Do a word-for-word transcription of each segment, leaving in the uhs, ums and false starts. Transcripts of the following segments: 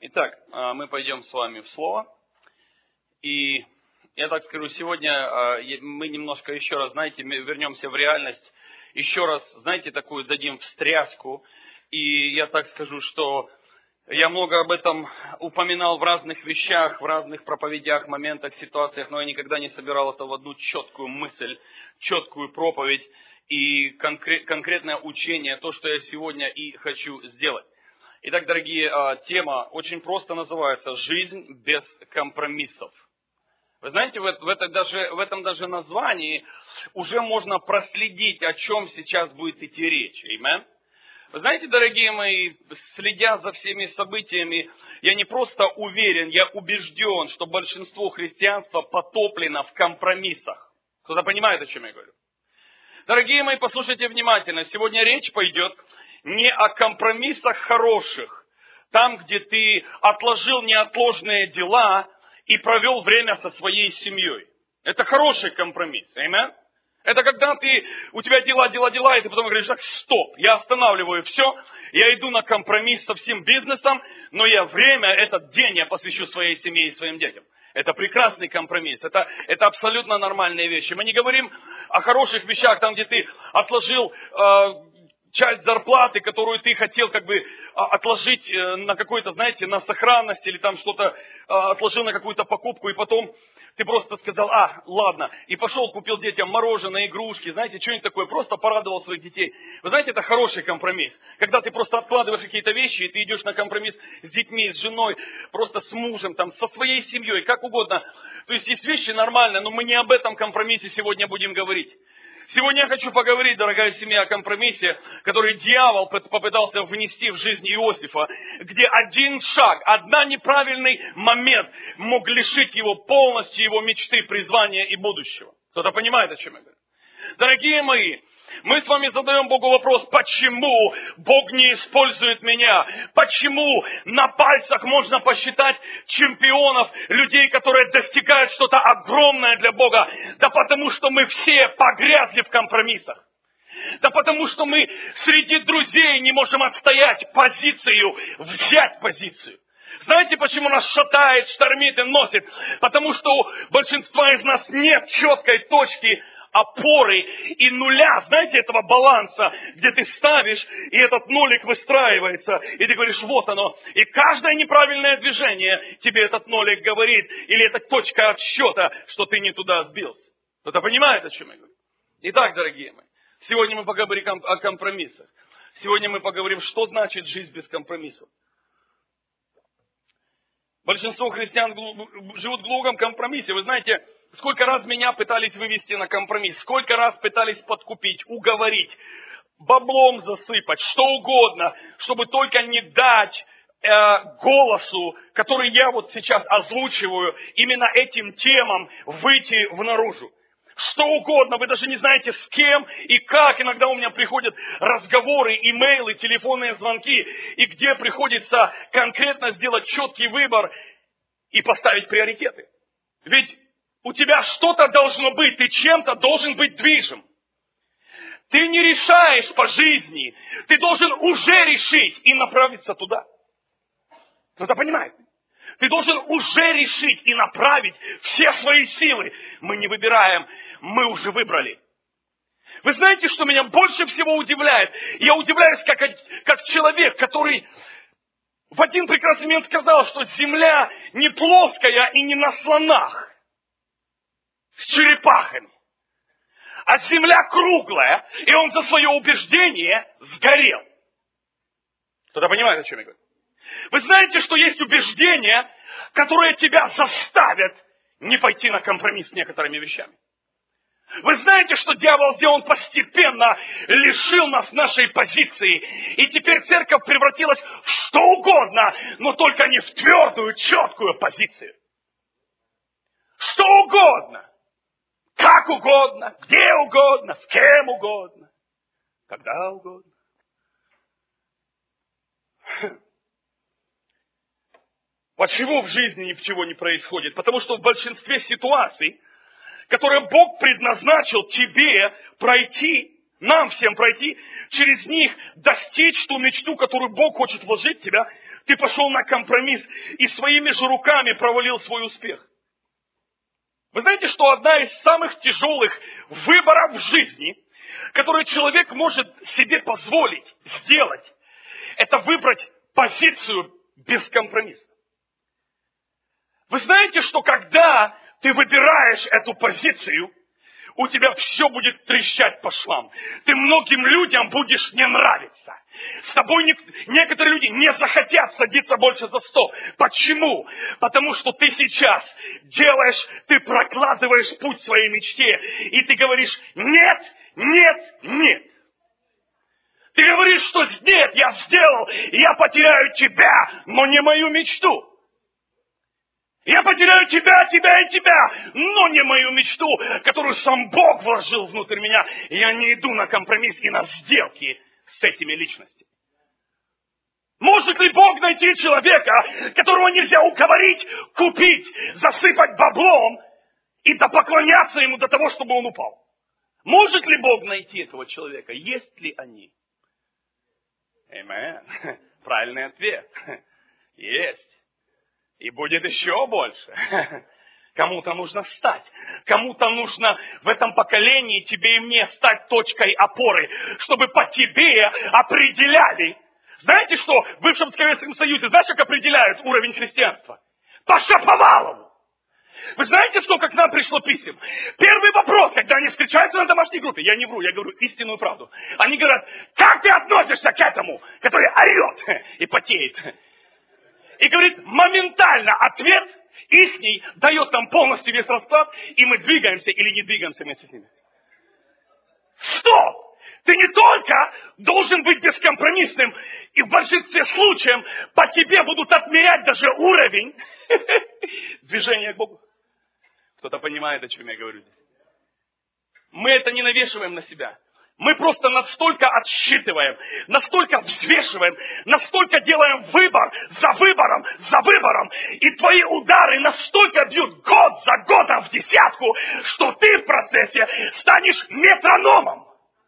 Итак, мы пойдем с вами в Слово. И я так скажу, сегодня мы немножко еще раз, знаете, вернемся в реальность. Еще раз, знаете, такую дадим встряску. И я так скажу, что я много об этом упоминал в разных вещах, в разных проповедях, моментах, ситуациях, но я никогда не собирал это в одну четкую мысль, четкую проповедь и конкрет, конкретное учение, то, что я сегодня и хочу сделать. Итак, дорогие, тема очень просто называется «Жизнь без компромиссов». Вы знаете, в, это даже, в этом даже названии уже можно проследить, о чем сейчас будет идти речь. Amen? Вы знаете, дорогие мои, следя за всеми событиями, я не просто уверен, я убежден, что большинство христианства потоплено в компромиссах. Кто-то понимает, о чем я говорю? Дорогие мои, послушайте внимательно. Сегодня речь пойдет не о компромиссах хороших, там, где ты отложил неотложные дела и провел время со своей семьей. Это хороший компромисс. Amen? Это когда ты, у тебя дела, дела, дела, и ты потом говоришь, так, стоп, я останавливаю все, я иду на компромисс со всем бизнесом, но я время, этот день я посвящу своей семье и своим детям. Это прекрасный компромисс, это, это абсолютно нормальные вещи. Мы не говорим о хороших вещах, там, где ты отложил э, часть зарплаты, которую ты хотел как бы отложить на какой-то, знаете, на сохранность, или там что-то э, отложил на какую-то покупку, и потом ты просто сказал, а, ладно, и пошел, купил детям мороженое, игрушки, знаете, что-нибудь такое, просто порадовал своих детей. Вы знаете, это хороший компромисс. Когда ты просто откладываешь какие-то вещи, и ты идешь на компромисс с детьми, с женой, просто с мужем, там, со своей семьей, как угодно. То есть есть вещи нормальные, но мы не об этом компромиссе сегодня будем говорить. Сегодня я хочу поговорить, дорогая семья, о компромиссе, который дьявол попытался внести в жизнь Иосифа, где один шаг, один неправильный момент мог лишить его полностью его мечты, призвания и будущего. Кто-то понимает, о чем я говорю? Дорогие мои, мы с вами задаем Богу вопрос, почему Бог не использует меня? Почему на пальцах можно посчитать чемпионов, людей, которые достигают что-то огромное для Бога? Да потому что мы все погрязли в компромиссах. Да потому что мы среди друзей не можем отстоять позицию, взять позицию. Знаете, почему нас шатает, штормит и носит? Потому что у большинства из нас нет четкой точки опоры и нуля, знаете, этого баланса, где ты ставишь, и этот нолик выстраивается, и ты говоришь, вот оно. И каждое неправильное движение тебе этот нолик говорит, или это точка отсчета, что ты не туда сбился. Кто-то понимает, о чем я говорю? Итак, дорогие мои, сегодня мы поговорим о компромиссах. Сегодня мы поговорим, что значит жизнь без компромиссов. Большинство христиан живут в глубоком компромиссе. Вы знаете, сколько раз меня пытались вывести на компромисс, сколько раз пытались подкупить, уговорить, баблом засыпать, что угодно, чтобы только не дать э, голосу, который я вот сейчас озвучиваю, именно этим темам выйти в наружу. Что угодно, вы даже не знаете с кем и как. Иногда у меня приходят разговоры, имейлы, телефонные звонки, и где приходится конкретно сделать четкий выбор и поставить приоритеты. Ведь у тебя что-то должно быть, ты чем-то должен быть движим. Ты не решаешь по жизни, ты должен уже решить и направиться туда. Кто-то понимает? Ты должен уже решить и направить все свои силы. Мы не выбираем, мы уже выбрали. Вы знаете, что меня больше всего удивляет? Я удивляюсь, как, как человек, который в один прекрасный момент сказал, что земля не плоская и не на слонах с черепахами, а земля круглая, и он за свое убеждение сгорел. Кто-то понимает, о чем я говорю? Вы знаете, что есть убеждения, которые тебя заставят не пойти на компромисс с некоторыми вещами. Вы знаете, что дьявол сделал, он постепенно лишил нас нашей позиции. И теперь церковь превратилась в что угодно, но только не в твердую, четкую позицию. Что угодно. Как угодно, где угодно, с кем угодно, когда угодно. Почему в жизни ничего не происходит? Потому что в большинстве ситуаций, которые Бог предназначил тебе пройти, нам всем пройти, через них достичь ту мечту, которую Бог хочет вложить в тебя, ты пошел на компромисс и своими же руками провалил свой успех. Вы знаете, что одна из самых тяжелых выборов в жизни, которую человек может себе позволить сделать, это выбрать позицию без компромисса. Вы знаете, что когда ты выбираешь эту позицию, у тебя все будет трещать по швам. Ты многим людям будешь не нравиться. С тобой не, некоторые люди не захотят садиться больше за стол. Почему? Потому что ты сейчас делаешь, ты прокладываешь путь своей мечте. И ты говоришь, нет, нет, нет. Ты говоришь, что нет, я сделал, я потеряю тебя, но не мою мечту. Я потеряю тебя, тебя и тебя, но не мою мечту, которую сам Бог вложил внутрь меня. И я не иду на компромисс и на сделки с этими личностями. Может ли Бог найти человека, которого нельзя уговорить, купить, засыпать баблом и допоклоняться ему до того, чтобы он упал? Может ли Бог найти этого человека? Есть ли они? Амен. Правильный ответ. Есть. И будет еще больше. Кому-то нужно стать. Кому-то нужно в этом поколении тебе и мне стать точкой опоры, чтобы по тебе определяли. Знаете что? В бывшем Советском Союзе, знаешь, как определяют уровень христианства? По Шаповалову. Вы знаете, сколько к нам пришло писем? Первый вопрос, когда они встречаются на домашней группе, я не вру, я говорю истинную правду. Они говорят, как ты относишься к этому, который орет и потеет? И говорит, моментально ответ ихний дает нам полностью весь расклад, и мы двигаемся или не двигаемся вместе с ними. Стоп! Ты не только должен быть бескомпромиссным, и в большинстве случаев по тебе будут отмерять даже уровень движения к Богу. Кто-то понимает, о чем я говорю здесь. Мы это не навешиваем на себя. Мы просто настолько отсчитываем, настолько взвешиваем, настолько делаем выбор за выбором, за выбором. И твои удары настолько бьют год за годом в десятку, что ты в процессе станешь метрономом.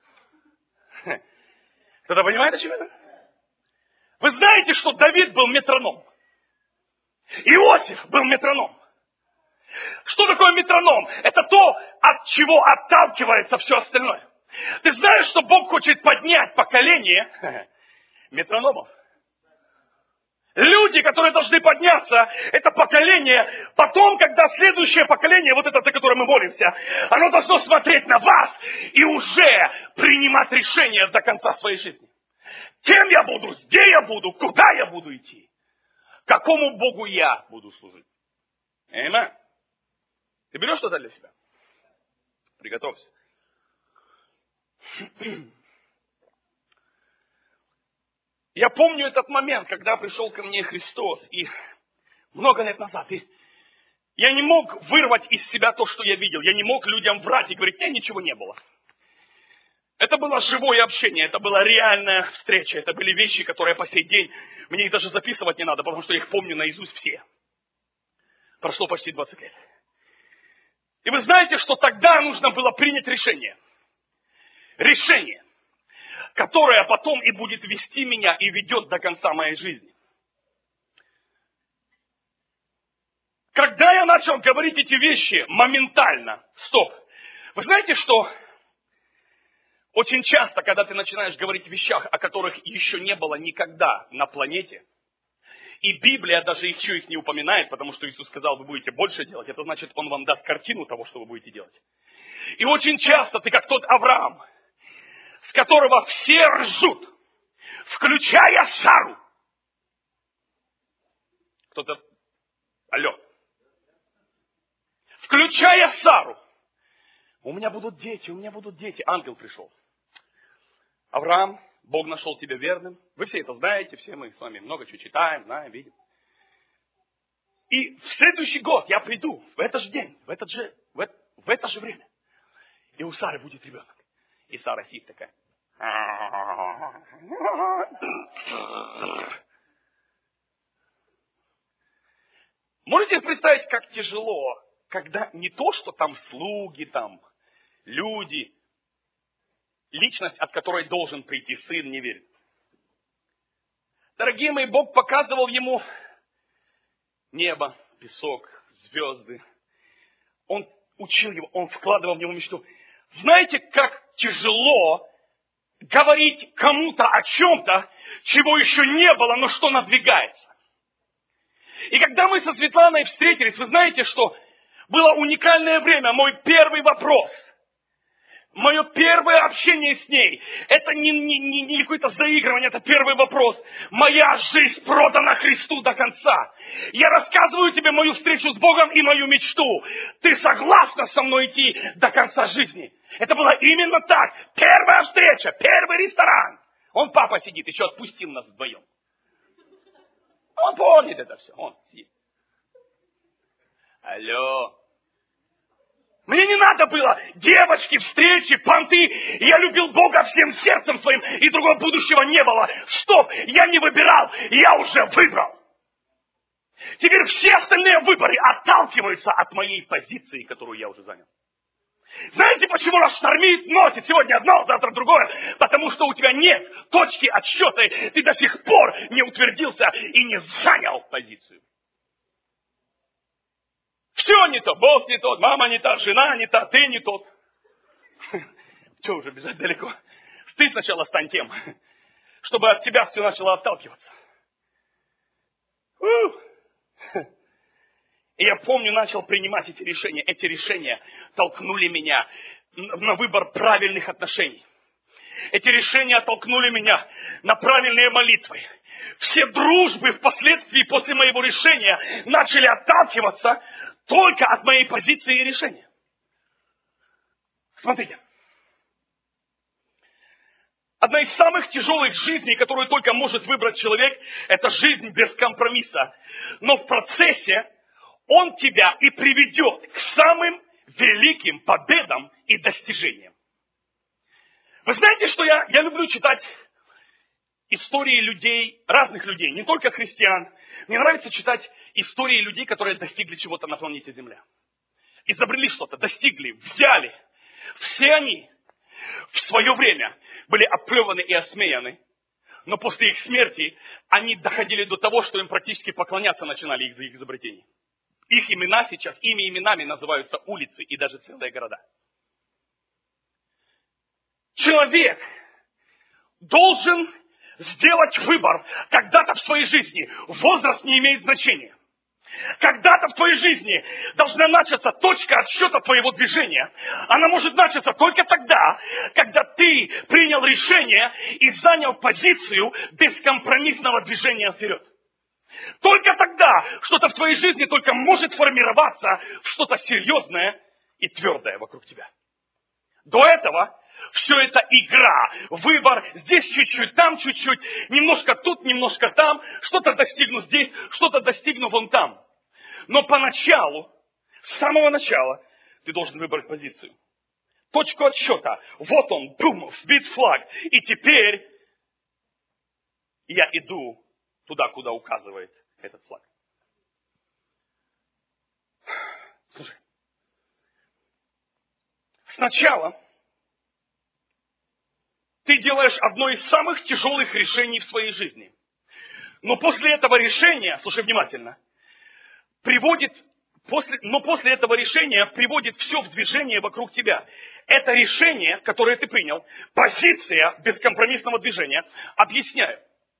Кто-то понимает, о чем это? Вы знаете, что Давид был метроном? Иосиф был метроном. Что такое метроном? Это то, от чего отталкивается все остальное. Ты знаешь, что Бог хочет поднять поколение метрономов? Люди, которые должны подняться, это поколение, потом, когда следующее поколение, вот это, за которое мы молимся, оно должно смотреть на вас и уже принимать решения до конца своей жизни. Кем я буду, где я буду, куда я буду идти, какому Богу я буду служить. Аминь. Ты берешь что-то для себя? Приготовься. Я помню этот момент, когда пришел ко мне Христос, и много лет назад, и я не мог вырвать из себя то, что я видел. Я не мог людям врать и говорить, нет, ничего не было. Это было живое общение, это была реальная встреча, это были вещи, которые по сей день, мне их даже записывать не надо, потому что я их помню наизусть все. Прошло почти двадцать лет. И вы знаете, что тогда нужно было принять решение. Решение, которое потом и будет вести меня и ведет до конца моей жизни. Когда я начал говорить эти вещи моментально, стоп. Вы знаете, что очень часто, когда ты начинаешь говорить о вещах, о которых еще не было никогда на планете, и Библия даже еще их не упоминает, потому что Иисус сказал, вы будете больше делать, это значит, Он вам даст картину того, что вы будете делать. И очень часто ты как тот Авраам, с которого все ржут, включая Сару. Кто-то, алло. Включая Сару. У меня будут дети, у меня будут дети. Ангел пришел. Авраам, Бог нашел тебя верным. Вы все это знаете, все мы с вами много чего читаем, знаем, видим. И в следующий год я приду, в этот же день, в, этот же, в, это, в это же время. И у Сары будет ребенок. И Сара сидит такая. Можете представить, как тяжело, когда не то, что там слуги, там люди, личность, от которой должен прийти сын, не верит. Дорогие мои, Бог показывал ему небо, песок, звезды. Он учил его, он вкладывал в него мечту. Знаете, как тяжело говорить кому-то о чем-то, чего еще не было, но что надвигается. И когда мы со Светланой встретились, вы знаете, что было уникальное время. Мой первый вопрос, мое первое общение с ней, это не, не, не, не какое-то заигрывание, это первый вопрос. Моя жизнь продана Христу до конца. Я рассказываю тебе мою встречу с Богом и мою мечту. Ты согласна со мной идти до конца жизни? Это было именно так. Первая встреча, первый ресторан. Он, папа, сидит, еще отпустил нас вдвоем. Он помнит это все. Он сидит. Алло. Мне не надо было девочки, встречи, понты. Я любил Бога всем сердцем своим, и другого будущего не было. Стоп, я не выбирал, я уже выбрал. Теперь все остальные выборы отталкиваются от моей позиции, которую я уже занял. Знаете, почему нас штормит, носит сегодня одно, завтра другое? Потому что у тебя нет точки отсчета, ты до сих пор не утвердился и не занял позицию. Все не то, босс не тот, мама не та, жена не та, ты не тот. Че уже бежать далеко? Ты сначала стань тем, чтобы от тебя все начало отталкиваться. И я помню, начал принимать эти решения. Эти решения толкнули меня на выбор правильных отношений. Эти решения толкнули меня на правильные молитвы. Все дружбы впоследствии после моего решения начали отталкиваться только от моей позиции и решения. Смотрите. Одна из самых тяжелых жизней, которую только может выбрать человек, это жизнь без компромисса. Но в процессе он тебя и приведет к самым великим победам и достижениям. Вы знаете, что я, я люблю читать истории людей, разных людей, не только христиан. Мне нравится читать истории людей, которые достигли чего-то на планете Земля. Изобрели что-то, достигли, взяли. Все они в свое время были оплеваны и осмеяны. Но после их смерти они доходили до того, что им практически поклоняться начинали из-за их изобретений. Их имена сейчас, ими именами называются улицы и даже целые города. Человек должен сделать выбор когда-то в своей жизни. Возраст не имеет значения. Когда-то в твоей жизни должна начаться точка отсчета твоего движения. Она может начаться только тогда, когда ты принял решение и занял позицию бескомпромиссного движения вперед. Только тогда что-то в твоей жизни только может формироваться в что-то серьезное и твердое вокруг тебя. До этого все это игра, выбор, здесь чуть-чуть, там чуть-чуть, немножко тут, немножко там, что-то достигну здесь, что-то достигну вон там. Но поначалу, с самого начала, ты должен выбрать позицию. Точку отсчета. Вот он, бум, вбит флаг. И теперь я иду туда, куда указывает этот флаг. Слушай. Сначала ты делаешь одно из самых тяжелых решений в своей жизни. Но после этого решения, слушай внимательно, приводит, после, но после этого решения приводит все в движение вокруг тебя. Это решение, которое ты принял, позиция бескомпромиссного движения, объясняю.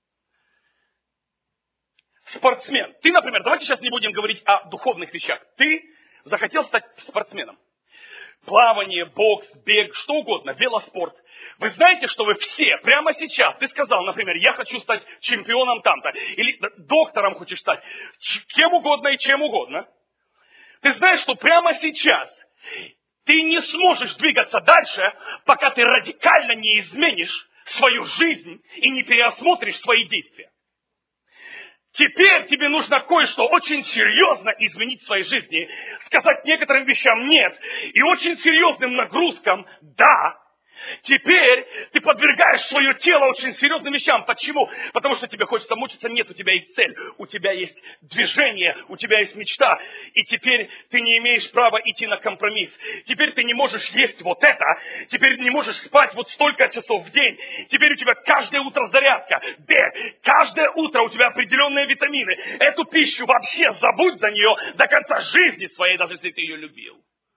Спортсмен. Ты, например, давайте сейчас не будем говорить о духовных вещах. Ты захотел стать спортсменом. Плавание, бокс, бег, что угодно, велоспорт. Вы знаете, что вы все, прямо сейчас, ты сказал, например, я хочу стать чемпионом там-то, или доктором хочешь стать, кем угодно и чем угодно. Ты знаешь, что прямо сейчас ты не сможешь двигаться дальше, пока ты радикально не изменишь свою жизнь и не переосмотришь свои действия. Теперь тебе нужно кое-что очень серьезно изменить в своей жизни, сказать некоторым вещам нет, и очень серьезным нагрузкам да, Теперь ты подвергаешь свое тело очень серьезным вещам. Почему? Потому что тебе хочется мучиться. Нет, у тебя есть цель, у тебя есть движение, у тебя есть мечта. И теперь ты не имеешь права идти на компромисс. Теперь ты не можешь есть вот это. Теперь не можешь спать вот столько часов в день. Теперь у тебя каждое утро зарядка. Бег. Каждое утро у тебя определенные витамины. Эту пищу вообще забудь за нее до конца жизни своей, даже если ты ее любил.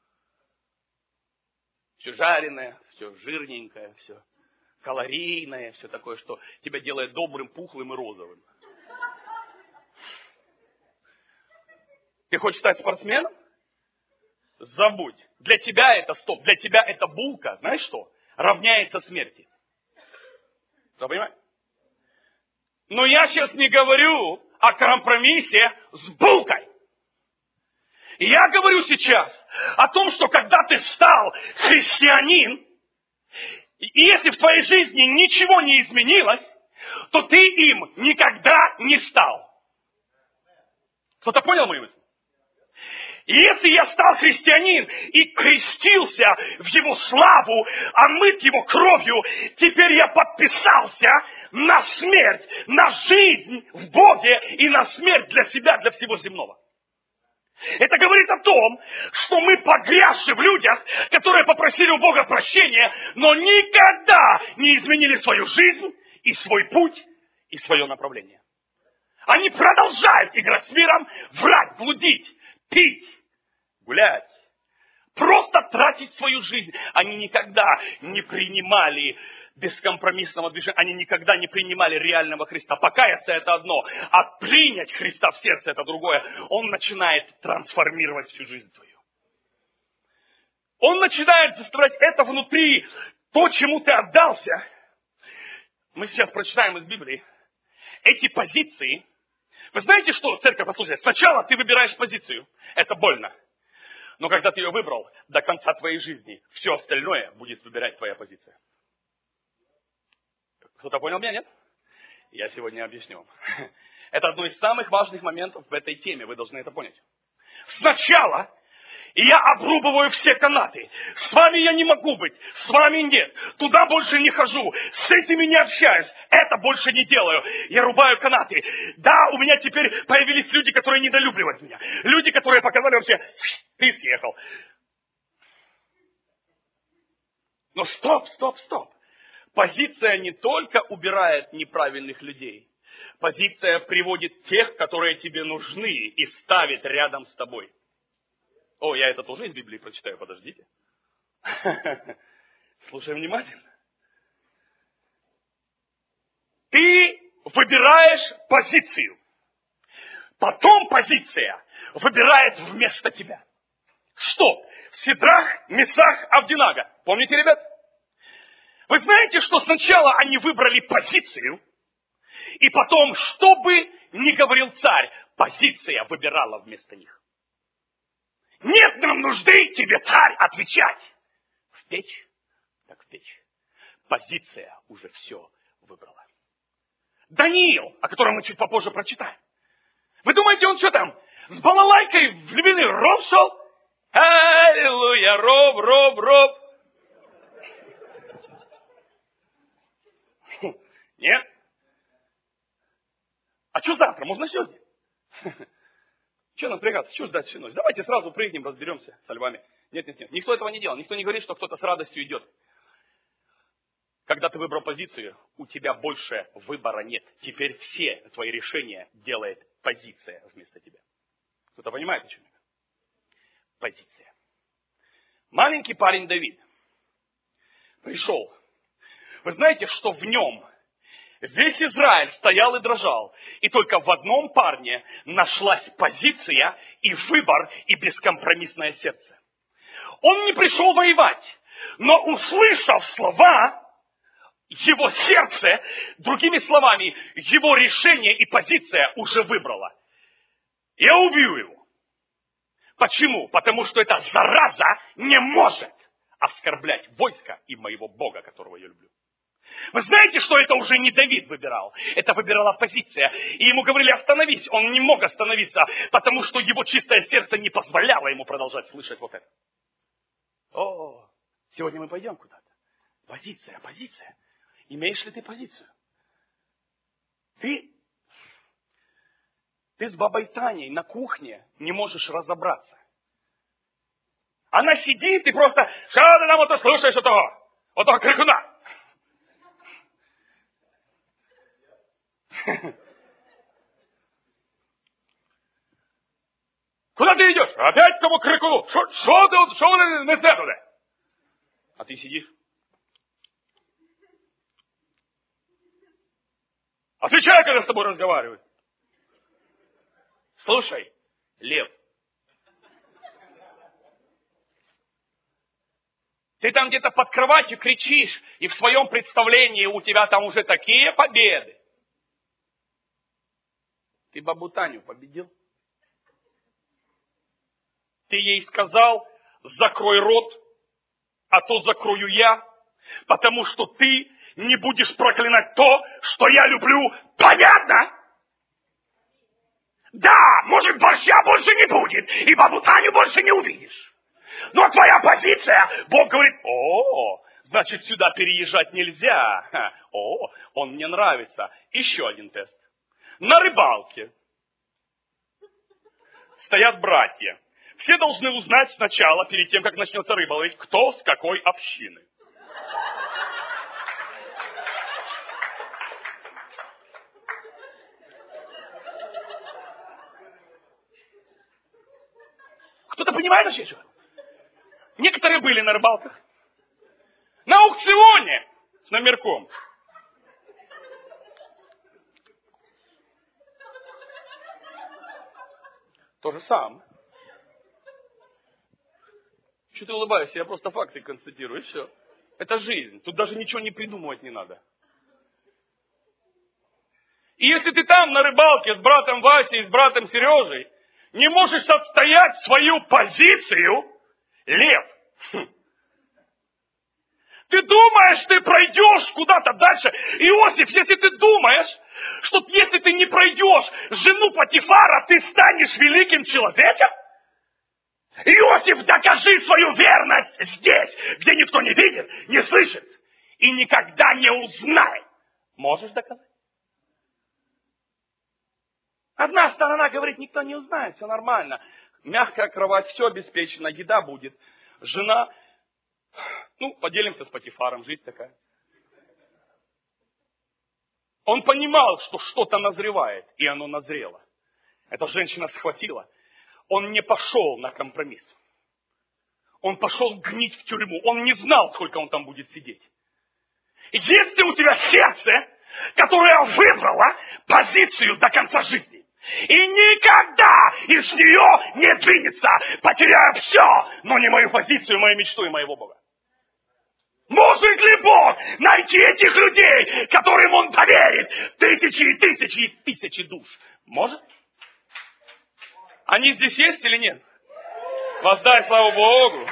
Все жареное, все жирненькое, все калорийное, все такое, что тебя делает добрым, пухлым и розовым. Ты хочешь стать спортсменом? Забудь. Для тебя это стоп, для тебя это булка, знаешь что? Равняется смерти. Вы понимаете? Но я сейчас не говорю о компромиссе с булкой. Я говорю сейчас о том, что когда ты стал христианин, и если в твоей жизни ничего не изменилось, то ты им никогда не стал. Кто-то понял мою мысль? И если я стал христианин и крестился в его славу, омыт его кровью, теперь я подписался на смерть, на жизнь в Боге и на смерть для себя, для всего земного. Это говорит о том, что мы погрязши в людях, которые попросили у Бога прощения, но никогда не изменили свою жизнь и свой путь и свое направление. Они продолжают играть с миром, врать, блудить, пить, гулять, просто тратить свою жизнь. Они никогда не принимали бескомпромиссного движения, они никогда не принимали реального Христа. Покаяться это одно, а принять Христа в сердце это другое. Он начинает трансформировать всю жизнь твою. Он начинает заставлять это внутри, то, чему ты отдался. Мы сейчас прочитаем из Библии эти позиции. Вы знаете, что, церковь, послушайте, сначала ты выбираешь позицию, это больно. Но когда ты ее выбрал, до конца твоей жизни, все остальное будет выбирать твоя позиция. Кто-то понял меня, нет? Я сегодня объясню вам. Это одно из самых важных моментов в этой теме, вы должны это понять. Сначала я обрубываю все канаты. С вами я не могу быть, с вами нет. Туда больше не хожу, с этими не общаюсь, это больше не делаю. Я рубаю канаты. Да, у меня теперь появились люди, которые недолюбливают меня. Люди, которые показали вообще, ты съехал. Но стоп, стоп, стоп. Позиция не только убирает неправильных людей. Позиция приводит тех, которые тебе нужны, и ставит рядом с тобой. О, я это тоже из Библии прочитаю, подождите. Слушай внимательно. Ты выбираешь позицию. Потом позиция выбирает вместо тебя. Что? Сидрах, Месах, Авдинага. Помните, ребят? Вы знаете, что сначала они выбрали позицию, и потом, что бы ни говорил царь, позиция выбирала вместо них. Нет нам нужды тебе, царь, отвечать. В печь, так в печь. Позиция уже все выбрала. Даниил, о котором мы чуть попозже прочитаем. Вы думаете, он что там, с балалайкой в львиный ров шел? Аллилуйя, ров, ров, ров. Нет? А что завтра? Можно сегодня? Что напрягаться? Что ждать всю ночь? Давайте сразу прыгнем, разберемся со львами. Нет, нет, нет. Никто этого не делал. Никто не говорит, что кто-то с радостью идет. Когда ты выбрал позицию, у тебя больше выбора нет. Теперь все твои решения делает позиция вместо тебя. Кто-то понимает, о чем я? Позиция. Маленький парень Давид пришел. Вы знаете, что в нем весь Израиль стоял и дрожал. И только в одном парне нашлась позиция и выбор, и бескомпромиссное сердце. Он не пришел воевать, но, услышав слова, его сердце, другими словами, его решение и позиция уже выбрала. Я убью его. Почему? Потому что эта зараза не может оскорблять войско и моего Бога, которого я люблю. Вы знаете, что это уже не Давид выбирал? Это выбирала позиция. И ему говорили, остановись. Он не мог остановиться, потому что его чистое сердце не позволяло ему продолжать слышать вот это. О, сегодня мы пойдем куда-то. Позиция, позиция. Имеешь ли ты позицию? Ты, ты с бабой Таней на кухне не можешь разобраться. Она сидит и просто, что ты нам это слушаешь, этого, вот того крикуна. Куда ты идешь? Опять к тому крикуну. Что ты, что вы несете туда? А ты сидишь. Отвечай, когда с тобой разговаривают. Слушай, лев. Ты там где-то под кроватью кричишь, и в своем представлении у тебя там уже такие победы. Ты бабу Таню победил? Ты ей сказал, закрой рот, а то закрою я, потому что ты не будешь проклинать то, что я люблю. Понятно? Да, может, борща больше не будет, и бабу Таню больше не увидишь. Но твоя позиция, Бог говорит, о, значит, сюда переезжать нельзя. О, он мне нравится. Еще один тест. На рыбалке стоят братья. Все должны узнать сначала, перед тем, как начнется рыба ловить, кто с какой общины. Кто-то понимает вообще, что? Некоторые были на рыбалках. На аукционе с номерком. То же самое. Что ты улыбаешься? Я просто факты констатирую, и все. Это жизнь. Тут даже ничего не придумывать не надо. И если ты там на рыбалке с братом Васей, с братом Сережей, не можешь отстоять свою позицию, лев, хм. Ты думаешь, ты пройдешь куда-то дальше. Иосиф, если ты думаешь, что если ты не пройдешь жену Потифара, ты станешь великим человеком, Иосиф, докажи свою верность здесь, где никто не видит, не слышит и никогда не узнает. Можешь доказать? Одна сторона говорит, никто не узнает, все нормально. Мягкая кровать, все обеспечено, еда будет. Жена, ну, поделимся с Потифаром, жизнь такая. Он понимал, что что-то назревает, и оно назрело. Эта женщина схватила. Он не пошел на компромисс. Он пошел гнить в тюрьму. Он не знал, сколько он там будет сидеть. Если у тебя сердце, которое выбрало позицию до конца жизни, и никогда из нее не двинется, потеряя все, но не мою позицию, мою мечту и моего Бога. Может ли Бог найти этих людей, которым Он поверит, тысячи и тысячи и тысячи душ? Может? Они здесь есть или нет? Воздай славу Богу.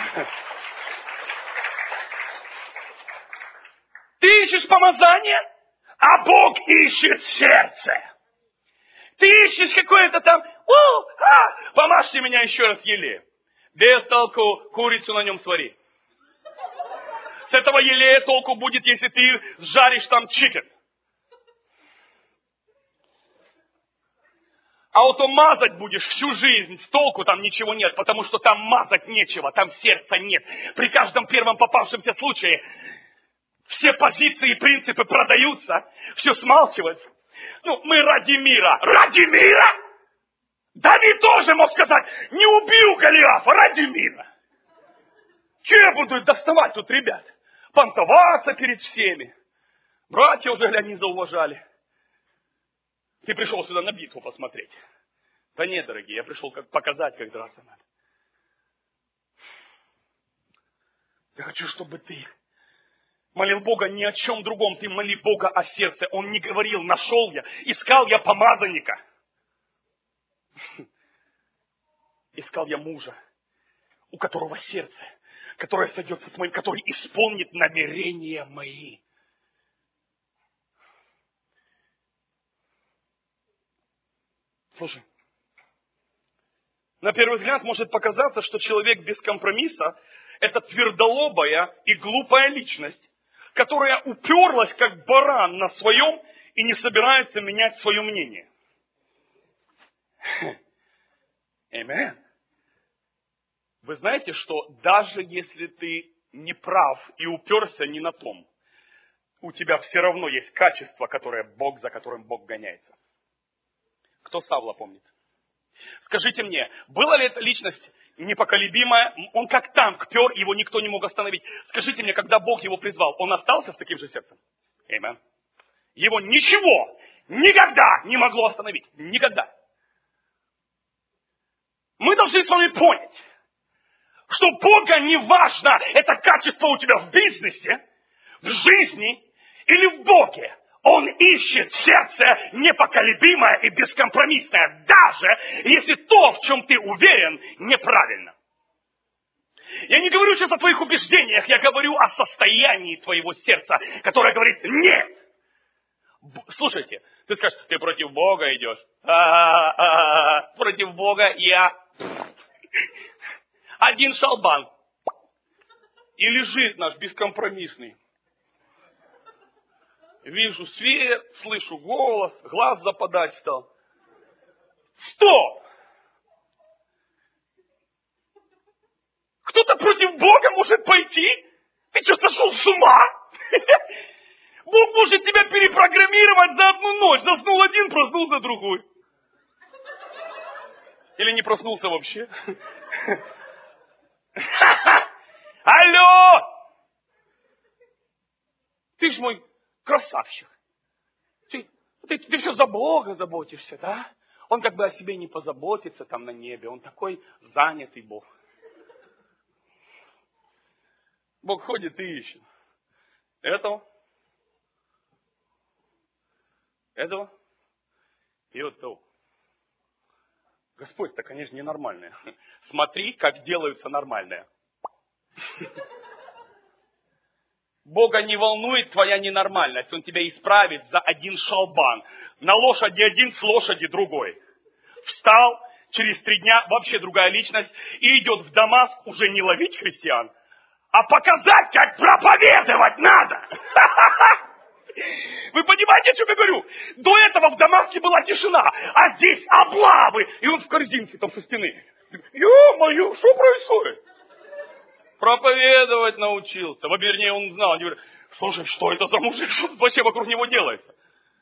Ты ищешь помазание, а Бог ищет сердце. Ты ищешь какое-то там, о, а, помажьте меня еще раз елеем. Без толку курицу на нем свари. С этого елея толку будет, если ты сжаришь там чикен. А вот то мазать будешь всю жизнь, с толку там ничего нет, потому что там мазать нечего, там сердца нет. При каждом первом попавшемся случае все позиции и принципы продаются, все смалчивается. Ну, мы ради мира. Ради мира? Давид тоже мог сказать, не убил Голиафа, ради мира. Че я буду доставать тут, ребят? Понтоваться перед всеми. Братья уже, глянь, не зауважали. Ты пришел сюда на битву посмотреть. Да нет, дорогие, я пришел как показать, как драться надо. Я хочу, чтобы ты молил Бога ни о чем другом. Ты моли Бога о сердце. Он не говорил, нашел я, искал я помазанника. Искал я мужа, у которого сердце, которое сойдется с моим, который исполнит намерения мои. Слушай, на первый взгляд может показаться, что человек без компромисса – это твердолобая и глупая личность, которая уперлась, как баран на своем, и не собирается менять свое мнение. Аминь. Вы знаете, что даже если ты не прав и уперся не на том, у тебя все равно есть качество, которое Бог, за которым Бог гоняется. Кто Савла помнит? Скажите мне, была ли эта личность непоколебимая? Он как танк пер, его никто не мог остановить. Скажите мне, когда Бог его призвал, он остался с таким же сердцем? Аминь. Его ничего никогда не могло остановить. Никогда. Мы должны с вами понять, что Бога не важно, это качество у тебя в бизнесе, в жизни или в Боге. Он ищет сердце непоколебимое и бескомпромиссное, даже если то, в чем ты уверен, неправильно. Я не говорю сейчас о твоих убеждениях, я говорю о состоянии твоего сердца, которое говорит «нет». Слушайте, ты скажешь, ты против Бога идешь. А-а-а-а. Против Бога я один шалбан. И лежит наш бескомпромиссный. Вижу свет, слышу голос, глаз западать стал. Стоп! Кто-то против Бога может пойти? Ты что, сошел с ума? Бог может тебя перепрограммировать за одну ночь. Заснул один, проснулся другой. Или не проснулся вообще. Алло! Ты ж мой красавчик. Ты, ты, ты все за Бога заботишься, да? Он как бы о себе не позаботится там на небе. Он такой занятый Бог. Бог ходит и ищет. Этого. Этого. И вот того. Господь-то, конечно, ненормальный. Смотри, как делаются нормальные. Бога не волнует твоя ненормальность. Он тебя исправит за один шалбан. На лошади один, с лошади другой. Встал, через три дня вообще другая личность. И идет в Дамаск уже не ловить христиан, а показать, как проповедовать надо. Вы понимаете, о чем я говорю? До этого в Дамаске была тишина, а здесь облавы. И он в корзинке там со стены. Ё-моё, что происходит? Проповедовать научился. Вернее, он знал. Они говорят, слушай, что это за мужик? Что вообще вокруг него делается?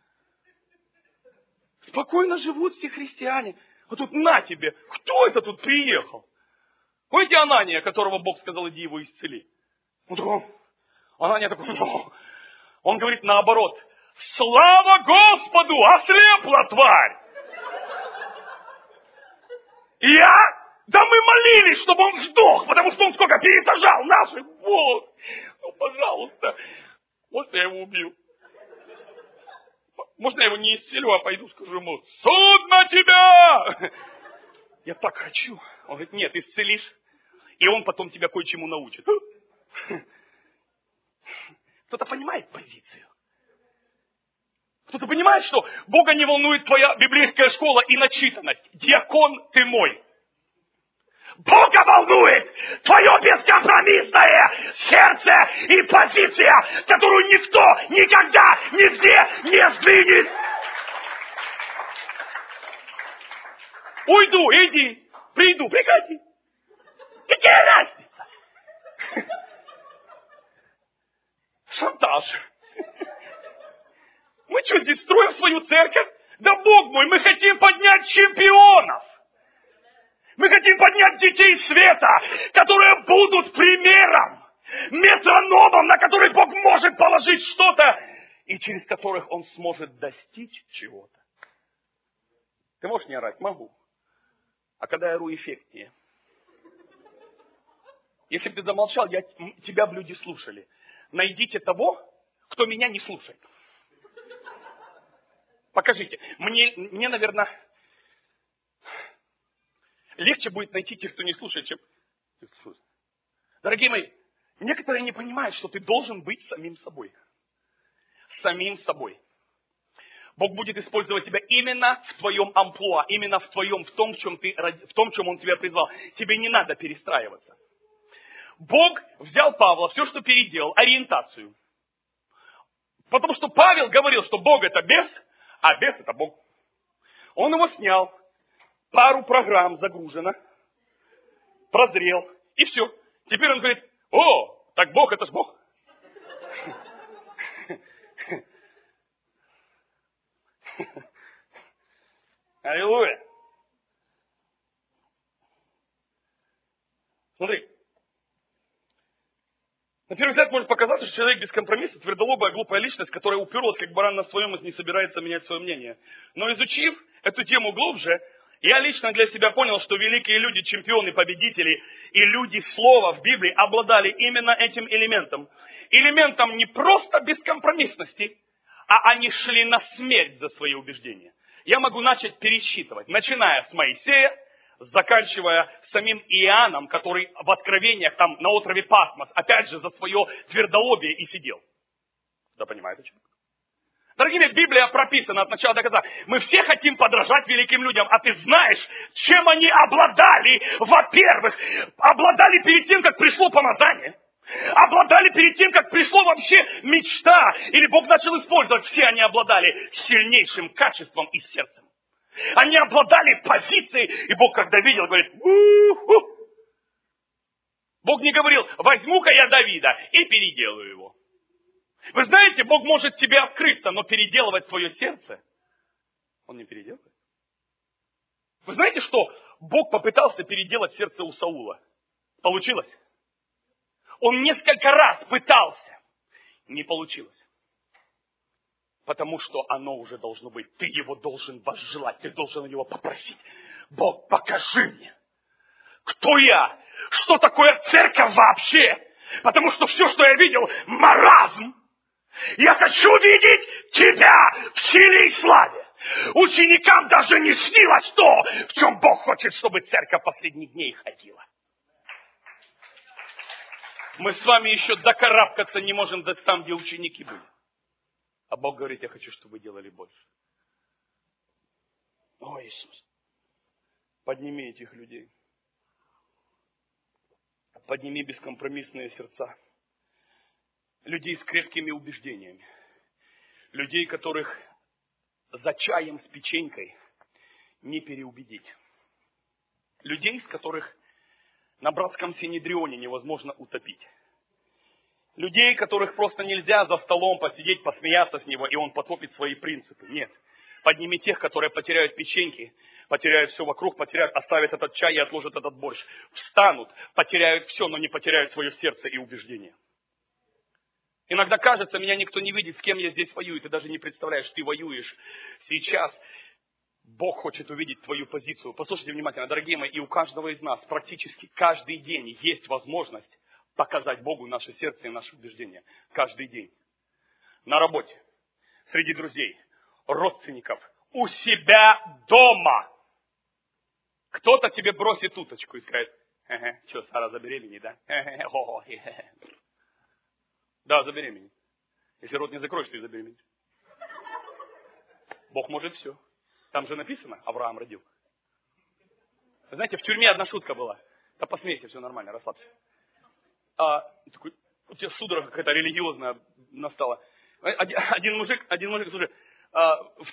Спокойно живут все христиане. А тут на тебе. Кто это тут приехал? Помните Анания, которого Бог сказал, иди его исцели? Он такой, Анания такой, ну. Он говорит наоборот, слава Господу, ослепла тварь. Я? Да мы молились, чтобы он сдох, потому что он сколько пересажал наших. Бог, ну пожалуйста, может я его убью? Может я его не исцелю, а пойду скажу ему, суд на тебя! Я так хочу. Он говорит, нет, исцелишь, и он потом тебя кое-чему научит. Кто-то понимает позицию. Кто-то понимает, что Бога не волнует твоя библейская школа и начитанность. Диакон ты мой. Бога волнует твое бескомпромиссное сердце и позиция, которую никто никогда нигде не сдвинет. Уйду, иди, приду, приходи. Какая разница? Шантаж. Мы что, здесь строим свою церковь? Да Бог мой, мы хотим поднять чемпионов. Мы хотим поднять детей света, которые будут примером, метрономом, на который Бог может положить что-то, и через которых Он сможет достичь чего-то. Ты можешь не орать? Могу. А когда я ору, эффектнее. Если бы ты замолчал, я, тебя бы люди слушали. Найдите того, кто меня не слушает. Покажите. Мне, мне, наверное, легче будет найти тех, кто не слушает, чем... Дорогие мои, некоторые не понимают, что ты должен быть самим собой. Самим собой. Бог будет использовать тебя именно в твоем амплуа, именно в твоем, в том, в чем, ты, в том, в чем Он тебя призвал. Тебе не надо перестраиваться. Бог взял Павла, все, что переделал, ориентацию. Потому что Павел говорил, что Бог это бес, а бес это Бог. Он его снял, пару программ загружено, прозрел, и все. Теперь он говорит, о, так Бог это ж Бог. Аллилуйя. Смотри. На первый взгляд может показаться, что человек без компромисса, твердолобая, глупая личность, которая уперлась как баран на своем и не собирается менять свое мнение. Но изучив эту тему глубже, я лично для себя понял, что великие люди, чемпионы, победители и люди слова в Библии обладали именно этим элементом. Элементом не просто бескомпромиссности, а они шли на смерть за свои убеждения. Я могу начать пересчитывать, начиная с Моисея, заканчивая самим Иоанном, который в откровениях там на острове Патмос, опять же, за свое твердолобие и сидел. Да, понимаете, о чем? Дорогие, Библия прописана от начала до конца. Мы все хотим подражать великим людям, а ты знаешь, чем они обладали, во-первых, обладали перед тем, как пришло помазание, обладали перед тем, как пришло вообще мечта, или Бог начал использовать, все они обладали сильнейшим качеством и сердцем. Они обладали позицией, и Бог, когда видел, говорит, у-ху. Бог не говорил, возьму-ка я Давида и переделаю его. Вы знаете, Бог может тебе открыться, но переделывать свое сердце Он не переделывает. Вы знаете, что Бог попытался переделать сердце у Саула? Получилось? Он несколько раз пытался. Не получилось. Потому что оно уже должно быть. Ты его должен возжелать. Ты должен его попросить. Бог, покажи мне, кто я? Что такое церковь вообще? Потому что все, что я видел, маразм. Я хочу видеть тебя в силе и славе. Ученикам даже не снилось то, в чем Бог хочет, чтобы церковь последних дней ходила. Мы с вами еще докарабкаться не можем до там, где ученики были. А Бог говорит, я хочу, чтобы вы делали больше. О, Иисус, подними этих людей. Подними бескомпромиссные сердца. Людей с крепкими убеждениями. Людей, которых за чаем с печенькой не переубедить. Людей, с которых на братском синедрионе невозможно утопить. Людей, которых просто нельзя за столом посидеть, посмеяться с него, и он потопит свои принципы. Нет. Подними тех, которые потеряют печеньки, потеряют все вокруг, потеряют, оставят этот чай и отложат этот борщ. Встанут, потеряют все, но не потеряют свое сердце и убеждение. Иногда кажется, меня никто не видит, с кем я здесь воюю. Ты даже не представляешь, ты воюешь сейчас. Бог хочет увидеть твою позицию. Послушайте внимательно, дорогие мои, и у каждого из нас практически каждый день есть возможность показать Богу наше сердце и наши убеждения. Каждый день. На работе, среди друзей, родственников, у себя дома. Кто-то тебе бросит уточку и скажет, ага, что, Сара забеременеет, да? Да, забеременеет. Если рот не закроешь, ты забеременеешь. Бог может все. Там же написано, Авраам родил. Вы знаете, в тюрьме одна шутка была. Да посмейся, все нормально, расслабься. А, такой, у тебя судорога какая-то религиозная настала. Один, один мужик, один мужик, слушай, а, в,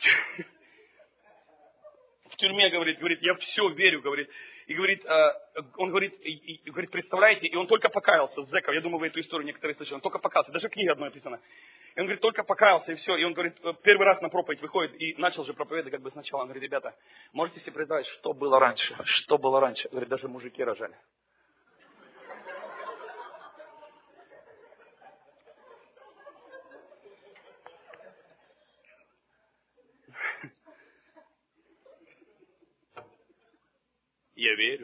в тюрьме, говорит, говорит, я все верю, говорит. И говорит, а, он говорит, и, и, говорит, представляете, и он только покаялся, зэков, я думаю, вы эту историю некоторые слышали, он только покаялся, даже книга одной написана. И он говорит, только покаялся, и все. И он говорит, первый раз на проповедь выходит и начал же проповедовать как бы сначала. Он говорит, ребята, можете себе представить, что было раньше? Что было раньше? Говорит, даже мужики рожали. Я верю.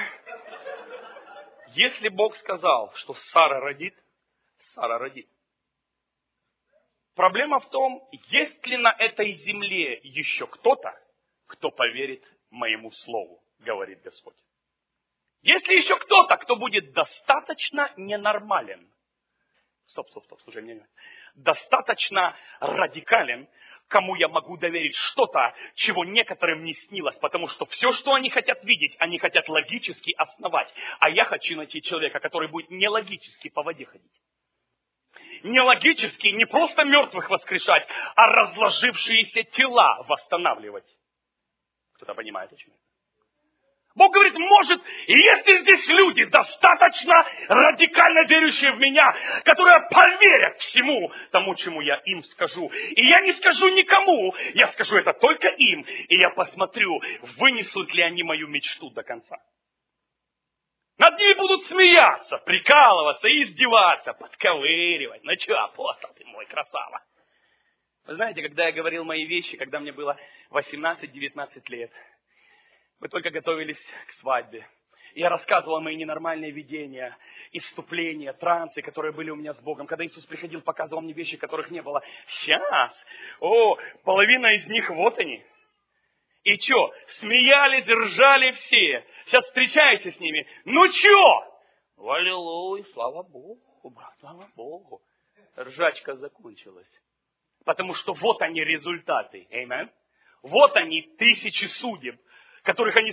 Если Бог сказал, что Сара родит, Сара родит. Проблема в том, есть ли на этой земле еще кто-то, кто поверит моему слову, говорит Господь. Есть ли еще кто-то, кто будет достаточно ненормален? Стоп, стоп, стоп, слушай меня. Достаточно радикален, кому я могу доверить что-то, чего некоторым не снилось, потому что все, что они хотят видеть, они хотят логически основать. А я хочу найти человека, который будет не логически по воде ходить. не логически, не просто мертвых воскрешать, а разложившиеся тела восстанавливать. Кто-то понимает, о чем я? Бог говорит, может, если здесь люди, достаточно радикально верующие в меня, которые поверят всему тому, чему я им скажу. И я не скажу никому, я скажу это только им. И я посмотрю, вынесут ли они мою мечту до конца. Над ними будут смеяться, прикалываться, издеваться, подковыривать. Ну что, апостол ты мой, красава. Вы знаете, когда я говорил мои вещи, когда мне было восемнадцать-девятнадцать лет, мы только готовились к свадьбе. Я рассказывал мои ненормальные видения, исступления, трансы, которые были у меня с Богом. Когда Иисус приходил, показывал мне вещи, которых не было. Сейчас, о, половина из них, вот они. И что, смеялись, ржали все. Сейчас встречаетесь с ними. Ну что? Аллилуйя, слава Богу, брат, слава Богу. Ржачка закончилась. Потому что вот они результаты. Аминь. Вот они тысячи судеб, которых они...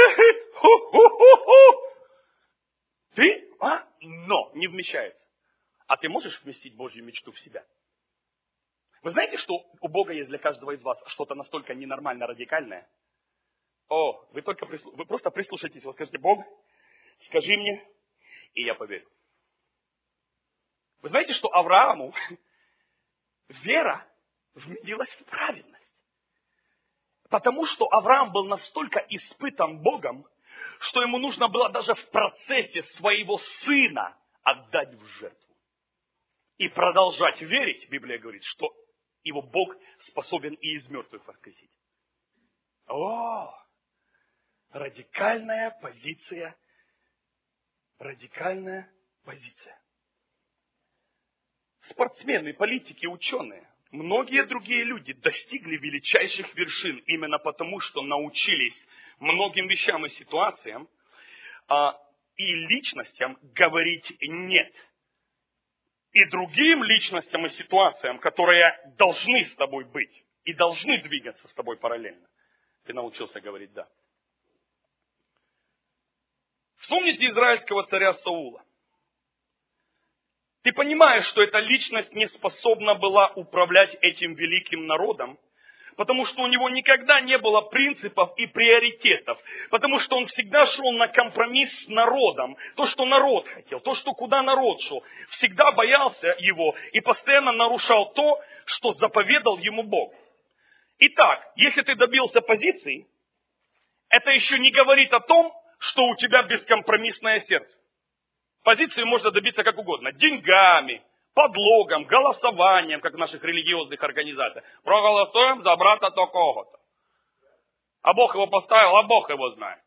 Ты, а? Но не вмещается. А ты можешь вместить Божью мечту в себя? Вы знаете, что у Бога есть для каждого из вас что-то настолько ненормально радикальное? О, вы только прислу... вы просто прислушайтесь, вы скажете, Бог, скажи мне, и я поверю. Вы знаете, что Аврааму вера вменилась в праведность. Потому что Авраам был настолько испытан Богом, что ему нужно было даже в процессе своего сына отдать в жертву. И продолжать верить, Библия говорит, что его Бог способен и из мертвых воскресить. О, радикальная позиция. Радикальная позиция. Спортсмены, политики, ученые, многие другие люди достигли величайших вершин именно потому, что научились многим вещам и ситуациям а, и личностям говорить «нет». И другим личностям и ситуациям, которые должны с тобой быть и должны двигаться с тобой параллельно, ты научился говорить «да». Вспомните израильского царя Саула. Ты понимаешь, что эта личность не способна была управлять этим великим народом, потому что у него никогда не было принципов и приоритетов, потому что он всегда шел на компромисс с народом. То, что народ хотел, то, что куда народ шел, всегда боялся его и постоянно нарушал то, что заповедал ему Бог. Итак, если ты добился позиции, это еще не говорит о том, что у тебя бескомпромиссное сердце. Позицию можно добиться как угодно. Деньгами, подлогом, голосованием, как в наших религиозных организациях. Проголосуем за брата такого-то. А Бог его поставил, а Бог его знает.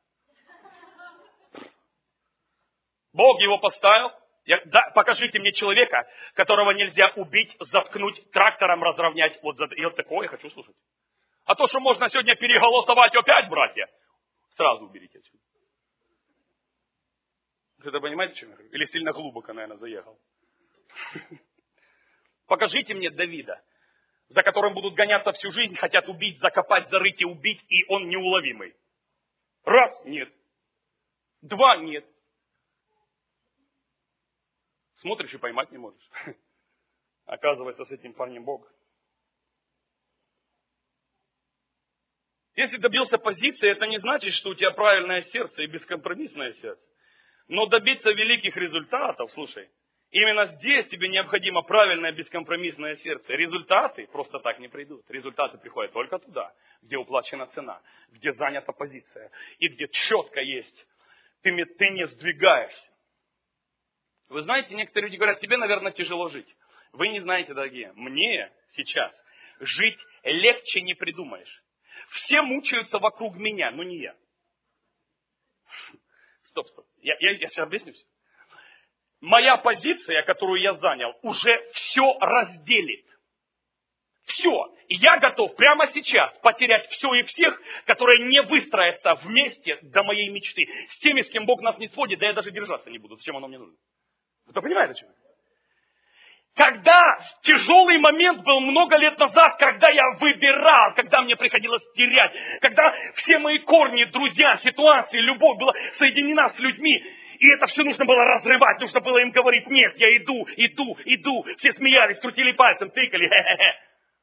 Бог его поставил. Я, да, покажите мне человека, которого нельзя убить, заткнуть, трактором разровнять. Вот, за, и вот такое я хочу слушать. А то, что можно сегодня переголосовать опять, братья, сразу уберите отсюда. Вы понимаете, что я говорю? Или сильно глубоко, наверное, заехал. Покажите мне Давида, за которым будут гоняться всю жизнь, хотят убить, закопать, зарыть и убить, и он неуловимый. Раз, нет. Два, нет. Смотришь и поймать не можешь. Оказывается, с этим парнем Бог. Если добился позиции, это не значит, что у тебя правильное сердце и бескомпромиссное сердце. Но добиться великих результатов, слушай, именно здесь тебе необходимо правильное бескомпромиссное сердце. Результаты просто так не придут. Результаты приходят только туда, где уплачена цена, где занята позиция и где четко есть. Ты, ты не сдвигаешься. Вы знаете, некоторые люди говорят, тебе, наверное, тяжело жить. Вы не знаете, дорогие, мне сейчас жить легче не придумаешь. Все мучаются вокруг меня, но не я. Стоп, стоп. Я, я, я сейчас объясню все. Моя позиция, которую я занял, уже все разделит. Все. И я готов прямо сейчас потерять все и всех, которые не выстроятся вместе до моей мечты. С теми, с кем Бог нас не сводит, да я даже держаться не буду. Зачем оно мне нужно? Вы понимаете, о чем я? Когда тяжелый момент был много лет назад, когда я выбирал, когда мне приходилось терять, когда все мои корни, друзья, ситуации, любовь была соединена с людьми, И это все нужно было разрывать, нужно было им говорить: нет, я иду, иду, иду. Все смеялись, крутили пальцем, тыкали, хе-хе-хе.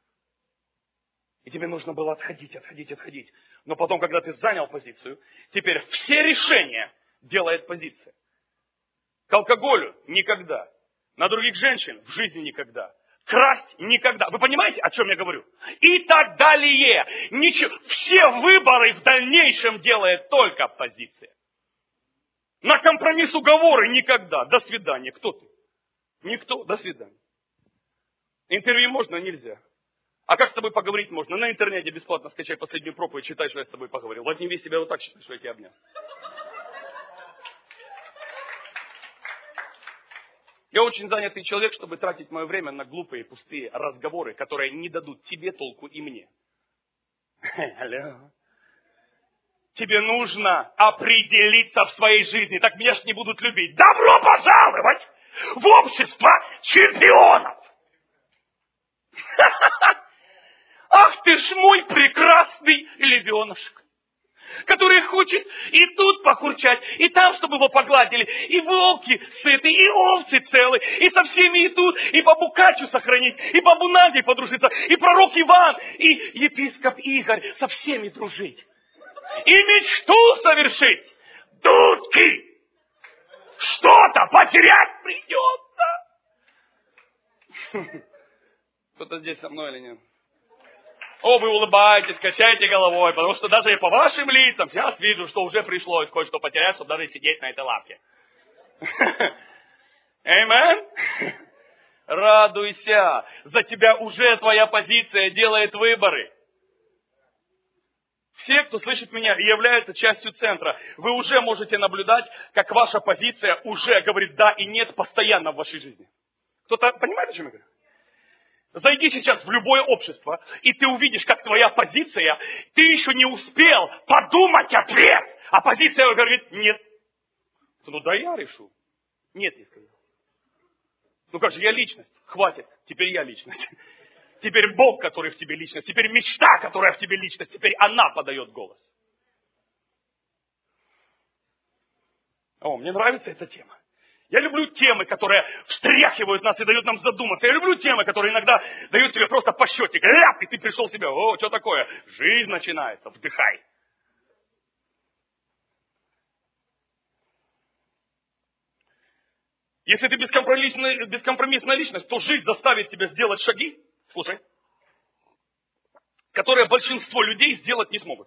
И тебе нужно было отходить, отходить, отходить. Но потом, когда ты занял позицию, теперь все решения делает позиция. К алкоголю никогда. На других женщин в жизни никогда. Красть никогда. Вы понимаете, о чем я говорю? И так далее. Ничего. Все выборы в дальнейшем делает только позиция. На компромисс, уговоры никогда. До свидания. Кто ты? Никто. До свидания. Интервью можно, нельзя. А как с тобой поговорить можно? На интернете бесплатно скачай последнюю проповедь, читай, что я с тобой поговорил. Обними себя вот так, что я тебя обнял. Я очень занятый человек, чтобы тратить мое время на глупые, пустые разговоры, которые не дадут тебе толку и мне. Алло. Тебе нужно определиться в своей жизни, так меня ж не будут любить. Добро пожаловать в общество чемпионов! Ах ты ж мой прекрасный львенушек, который хочет и тут похурчать, и там, чтобы его погладили, и волки сыты, и овцы целы, и со всеми и тут, и бабу Катю сохранить, и бабу Надей подружиться, и пророк Иван, и епископ Игорь, со всеми дружить. И мечту совершить. Дудки! Что-то потерять придется. Кто-то здесь со мной или нет? О, вы улыбаетесь, качаете головой, потому что даже и по вашим лицам сейчас вижу, что уже пришлось кое-что потерять, чтобы даже сидеть на этой лавке. Аминь. Радуйся, за тебя уже твоя позиция делает выборы. Все, кто слышит меня и является частью центра, вы уже можете наблюдать, как ваша позиция уже говорит да и нет постоянно в вашей жизни. Кто-то понимает, о чем я говорю? Зайди сейчас в любое общество, и ты увидишь, как твоя позиция, ты еще не успел подумать ответ, а позиция говорит нет. Ну да я решу. Нет, не сказал. Ну как же, я личность. Хватит, теперь я личность. Теперь Бог, который в тебе личность, теперь мечта, которая в тебе личность, теперь она подает голос. О, мне нравится эта тема. Я люблю темы, которые встряхивают нас и дают нам задуматься. Я люблю темы, которые иногда дают тебе просто по щетику. Ляп, и ты пришел в себя. О, что такое? Жизнь начинается. Вдыхай. Если ты бескомпромиссная, бескомпромиссная личность, то жизнь заставит тебя сделать шаги, слушай, которые большинство людей сделать не смогут.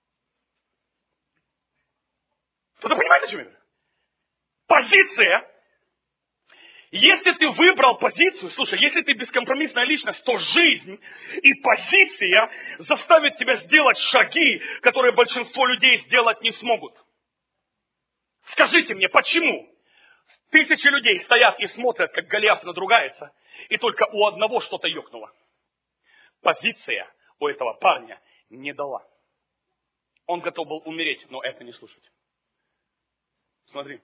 Кто-то понимает, о чем я говорю? Позиция. Если ты выбрал позицию, слушай, если ты бескомпромиссная личность, то жизнь и позиция заставят тебя сделать шаги, которые большинство людей сделать не смогут. Скажите мне, почему? Тысячи людей стоят и смотрят, как Голиаф надругается, и только у одного что-то ёкнуло. Позиция у этого парня не дала. Он готов был умереть, но это не слушать. Смотри.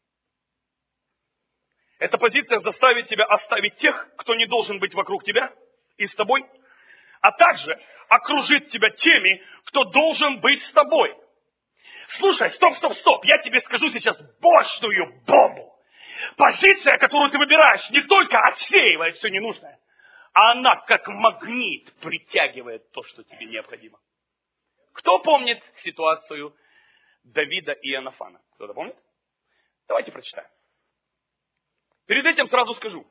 Эта позиция заставит тебя оставить тех, кто не должен быть вокруг тебя и с тобой, а также окружит тебя теми, кто должен быть с тобой. Слушай, стоп, стоп, стоп, я тебе скажу сейчас мощную бомбу. Позиция, которую ты выбираешь, не только отсеивает все ненужное, а она как магнит притягивает то, что тебе необходимо. Кто помнит ситуацию Давида и Иоаннафана? Кто-то помнит? Давайте прочитаем. Перед этим сразу скажу.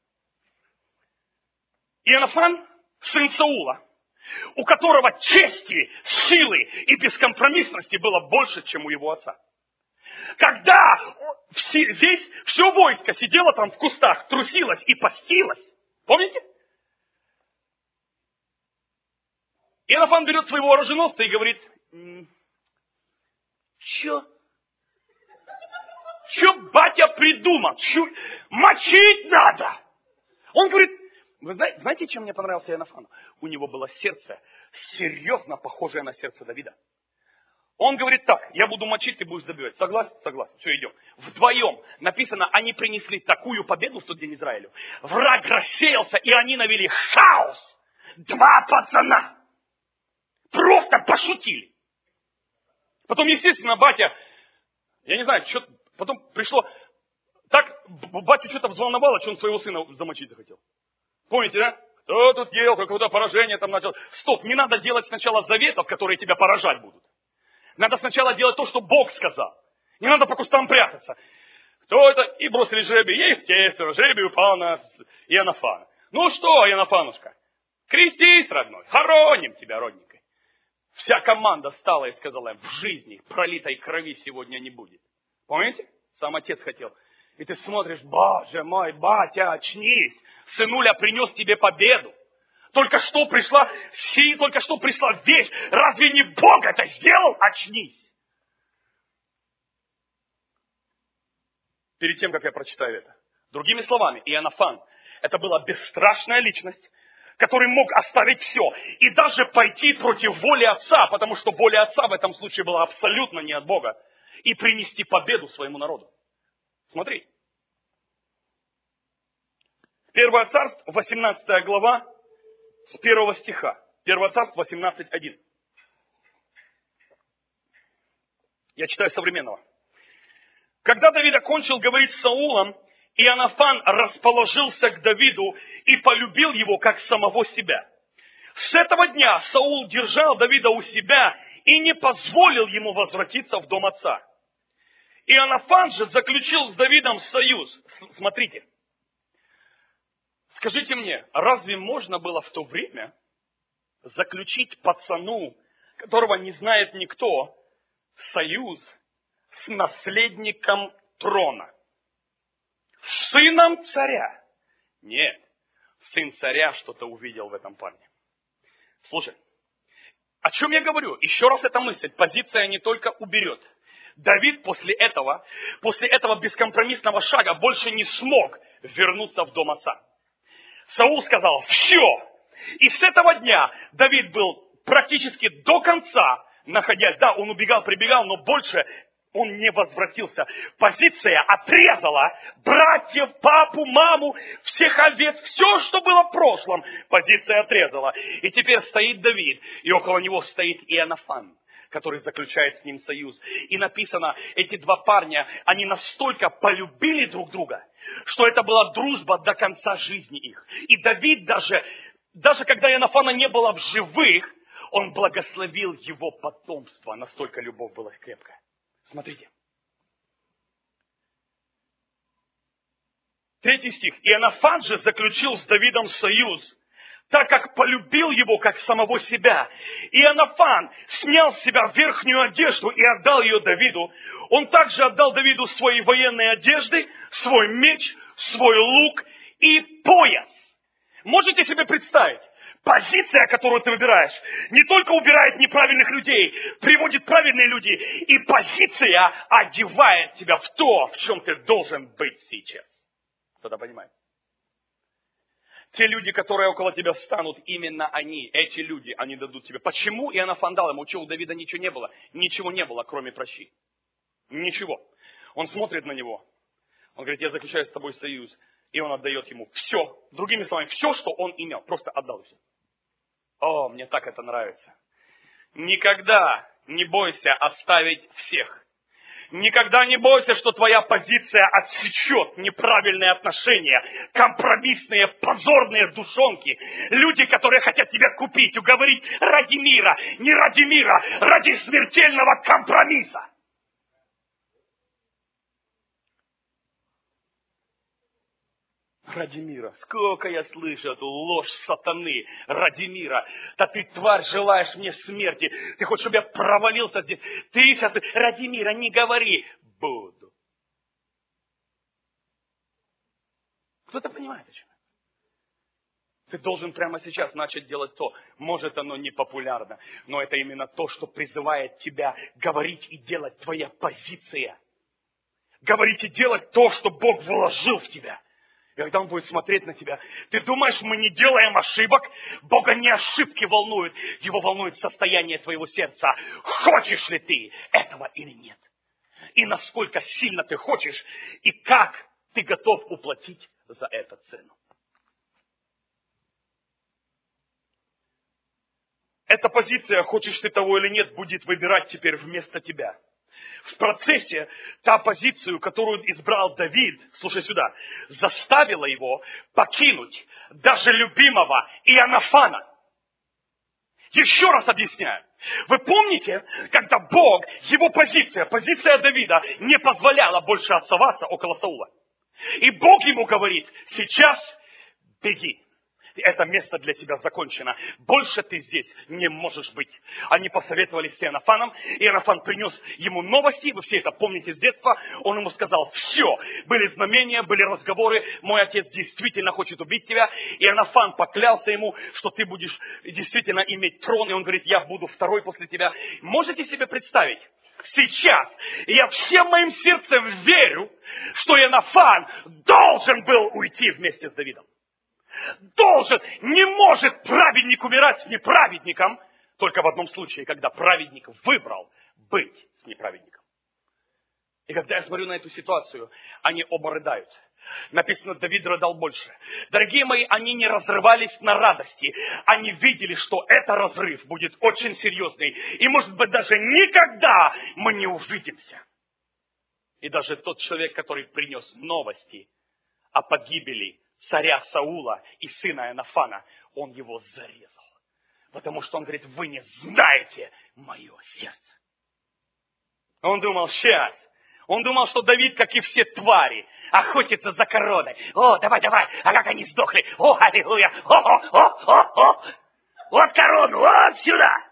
Иоаннафан, сын Саула, у которого чести, силы и бескомпромиссности было больше, чем у его отца. Когда все, весь, все войско сидело там в кустах, трусилось и постилось. Помните? Иоаннафан берет своего оруженосца и говорит: Че? Че батя придумал? Че? Мочить надо! Он говорит, вы знаете, знаете, чем мне понравился Иоаннафан? У него было сердце серьезно похожее на сердце Давида. Он говорит так: я буду мочить, ты будешь добивать. Согласен? Согласен. Все, идем. Вдвоем написано, они принесли такую победу в тот день Израилю. Враг рассеялся, и они навели хаос. Два пацана просто пошутили. Потом, естественно, батя, я не знаю, что Потом пришло, так батю что-то взволновало, что он своего сына замочить захотел. Помните, да? Кто тут ел, какое-то поражение там начал. Стоп, не надо делать сначала заветов, которые тебя поражать будут. Надо сначала делать то, что Бог сказал. Не надо по кустам прятаться. Кто это? И бросили жребий. Естественно, жребий упал на Иоаннафана. Ну что, Иоаннафанушка, крестись, родной, хороним тебя, родненькой. Вся команда встала и сказала им, в жизни пролитой крови сегодня не будет. Помните? Сам отец хотел. И ты смотришь, боже мой, батя, очнись. Сынуля принес тебе победу. Только что пришла сия, только что пришла вещь. Разве не Бог это сделал? Очнись. Перед тем, как я прочитаю это. Другими словами, Иоаннафан, это была бесстрашная личность, который мог оставить все. И даже пойти против воли отца, потому что воля отца в этом случае была абсолютно не от Бога. И принести победу своему народу. Смотри. Первое царство, восемнадцатая глава, с первого стиха. Первое царство, восемнадцать один. Я читаю современного. Когда Давид окончил говорить с Саулом, Иоаннафан расположился к Давиду и полюбил его, как самого себя. С этого дня Саул держал Давида у себя и не позволил ему возвратиться в дом отца. Иоаннафан же заключил с Давидом союз. Смотрите. Скажите мне, разве можно было в то время заключить пацану, которого не знает никто, союз с наследником трона? Сыном царя? Нет. Сын царя что-то увидел в этом парне. Слушай, о чем я говорю? Еще раз эта мысль. Позиция не только уберет. Давид после этого, после этого бескомпромиссного шага больше не смог вернуться в дом отца. Саул сказал, все. И с этого дня Давид был практически до конца, находясь, да, он убегал, прибегал, но больше он не возвратился. Позиция отрезала братьев, папу, маму, всех овец, все, что было в прошлом, позиция отрезала. И теперь стоит Давид, и около него стоит Иоаннафан, который заключает с ним союз. И написано, эти два парня, они настолько полюбили друг друга, что это была дружба до конца жизни их. И Давид даже, даже когда Иоаннафана не было в живых, он благословил его потомство. Настолько любовь была крепкая. Смотрите. Третий стих. Иоаннафан же заключил с Давидом союз, так как полюбил его, как самого себя. Иоаннафан снял с себя верхнюю одежду и отдал ее Давиду. Он также отдал Давиду свои военные одежды, свой меч, свой лук и пояс. Можете себе представить? Позиция, которую ты выбираешь, не только убирает неправильных людей, приводит правильные люди. И позиция одевает тебя в то, в чем ты должен быть сейчас. Кто-то понимает? Те люди, которые около тебя станут, именно они, эти люди, они дадут тебе. Почему Иоаннафан дал ему? Что, у Давида ничего не было? Ничего не было, кроме прощи. Ничего. Он смотрит на него. Он говорит, я заключаю с тобой союз. И он отдает ему все. Другими словами, все, что он имел. Просто отдал все. О, мне так это нравится. Никогда не бойся оставить всех. Никогда не бойся, что твоя позиция отсечет неправильные отношения, компромиссные, позорные душонки. Люди, которые хотят тебя купить, уговорить ради мира, не ради мира, ради смертельного компромисса. Ради мира. Сколько я слышу эту ложь сатаны. Ради мира. Да ты, тварь, желаешь мне смерти. Ты хочешь, чтобы я провалился здесь. Ты сейчас ради мира не говори. Буду. Кто-то понимает, о чем? Ты должен прямо сейчас начать делать то. Может, оно не популярно, но это именно то, что призывает тебя говорить и делать твоя позиция. Говорить и делать то, что Бог вложил в тебя. И когда Он будет смотреть на тебя, ты думаешь, мы не делаем ошибок? Бога не ошибки волнуют, Его волнует состояние твоего сердца. Хочешь ли ты этого или нет? И насколько сильно ты хочешь, и как ты готов уплатить за это цену. Эта позиция, хочешь ты того или нет, будет выбирать теперь вместо тебя. в процессе та позицию, которую избрал Давид, слушай сюда, заставила его покинуть даже любимого Иоаннафана. Еще раз объясняю. Вы помните, когда Бог, его позиция, позиция Давида не позволяла больше оставаться около Саула. И Бог ему говорит, сейчас беги. Это место для тебя закончено. Больше ты здесь не можешь быть. Они посоветовались с Иоаннафаном. Иоаннафан принес ему новости. Вы все это помните с детства. Он ему сказал, все. Были знамения, были разговоры. Мой отец действительно хочет убить тебя. Иоаннафан поклялся ему, что ты будешь действительно иметь трон. И он говорит, я буду второй после тебя. Можете себе представить? Сейчас я всем моим сердцем верю, что Иоаннафан должен был уйти вместе с Давидом. Должен, не может праведник умирать с неправедником, только в одном случае, когда праведник выбрал быть с неправедником. И когда я смотрю на эту ситуацию, они оба рыдают. Написано, Давид рыдал больше. Дорогие мои, они не разрывались на радости. Они видели, что этот разрыв будет очень серьезный. И, может быть, даже никогда мы не увидимся. И даже тот человек, который принес новости о погибели царя Саула и сына Иоаннафана, он его зарезал. Потому что он говорит, вы не знаете мое сердце. Он думал, сейчас. Он думал, что Давид, как и все твари, охотится за короной. О, давай, давай, а как они сдохли? О, аллилуйя, о, о, о, о, о. Вот корону, вот сюда.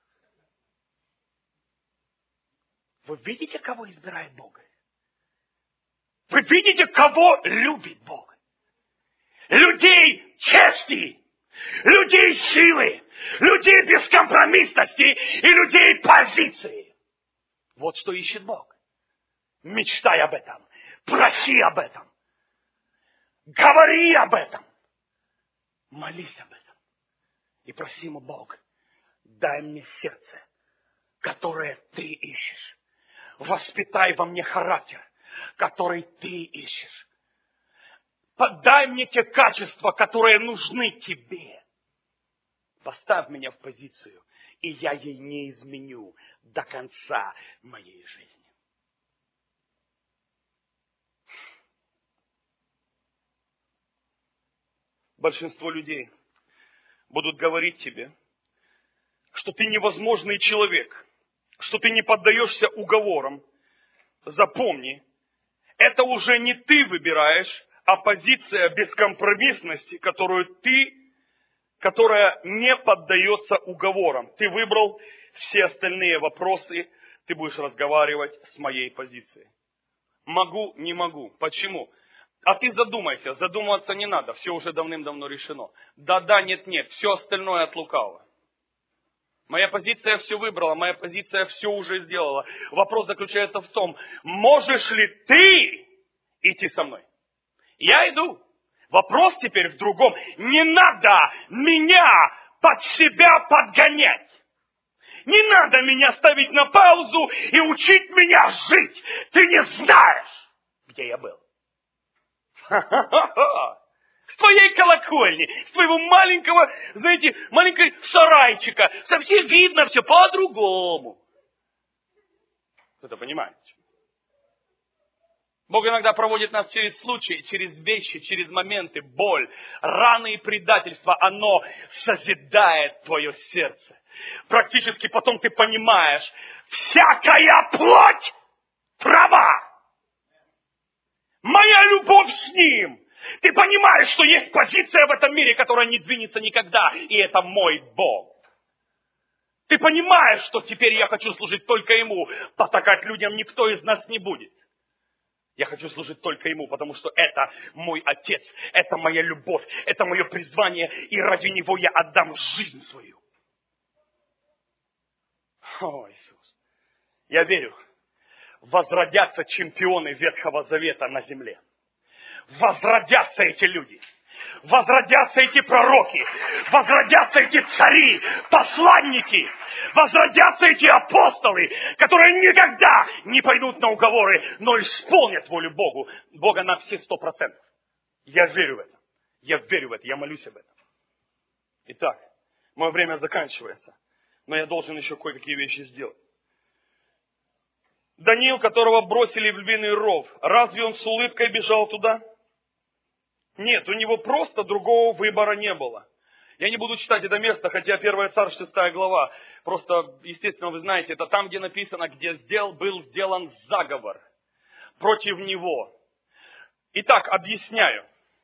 Вы видите, кого избирает Бог? Вы видите, кого любит Бог? Людей чести, людей силы, людей бескомпромиссности и людей позиции. Вот что ищет Бог. Мечтай об этом, проси об этом, говори об этом, молись об этом. И проси ему, Бог, дай мне сердце, которое ты ищешь. Воспитай во мне характер, который ты ищешь. Подай мне те качества, которые нужны тебе. Поставь меня в позицию, и я ей не изменю до конца моей жизни. Большинство людей будут говорить тебе, что ты невозможный человек, что ты не поддаешься уговорам. Запомни, это уже не ты выбираешь, а позиция бескомпромиссности, которую ты, которая не поддается уговорам. Ты выбрал все остальные вопросы, ты будешь разговаривать с моей позицией. Могу, не могу. Почему? А ты задумайся, задумываться не надо, все уже давным-давно решено. Да-да, нет-нет, все остальное от лукавого. Моя позиция все выбрала, моя позиция все уже сделала. Вопрос заключается в том, можешь ли ты идти со мной? Я иду. Вопрос теперь в другом. Не надо меня под себя подгонять. Не надо меня ставить на паузу и учить меня жить. Ты не знаешь, где я был. С твоей колокольни, с твоего маленького, знаете, маленького сарайчика. Совсем видно все по-другому. Кто-то понимает? Бог иногда проводит нас через случаи, через вещи, через моменты, боль, раны и предательство. Оно созидает твое сердце. Практически потом ты понимаешь, всякая плоть права. Моя любовь с ним. Ты понимаешь, что есть позиция в этом мире, которая не двинется никогда. И это мой Бог. Ты понимаешь, что теперь я хочу служить только Ему. Потакать людям никто из нас не будет. Я хочу служить только Ему, потому что это мой Отец. Это моя любовь. Это мое призвание. И ради Него я отдам жизнь свою. О, Иисус. Я верю. Возродятся чемпионы Ветхого Завета на земле. Возродятся эти люди. Возродятся эти пророки. Возродятся эти цари, посланники. Возродятся эти апостолы, которые никогда не пойдут на уговоры, но исполнят волю Богу. Бога на все сто процентов. Я верю в это. Я верю в это. Я молюсь об этом. Итак, мое время заканчивается. Но я должен еще кое-какие вещи сделать. Даниил, которого бросили в львиный ров, разве он с улыбкой бежал туда? Нет, у него просто другого выбора не было. Я не буду читать это место, хотя первое Царств, шестая глава. Просто, естественно, вы знаете, это там, где написано, где сделал, был сделан заговор против него. Итак, объясняю.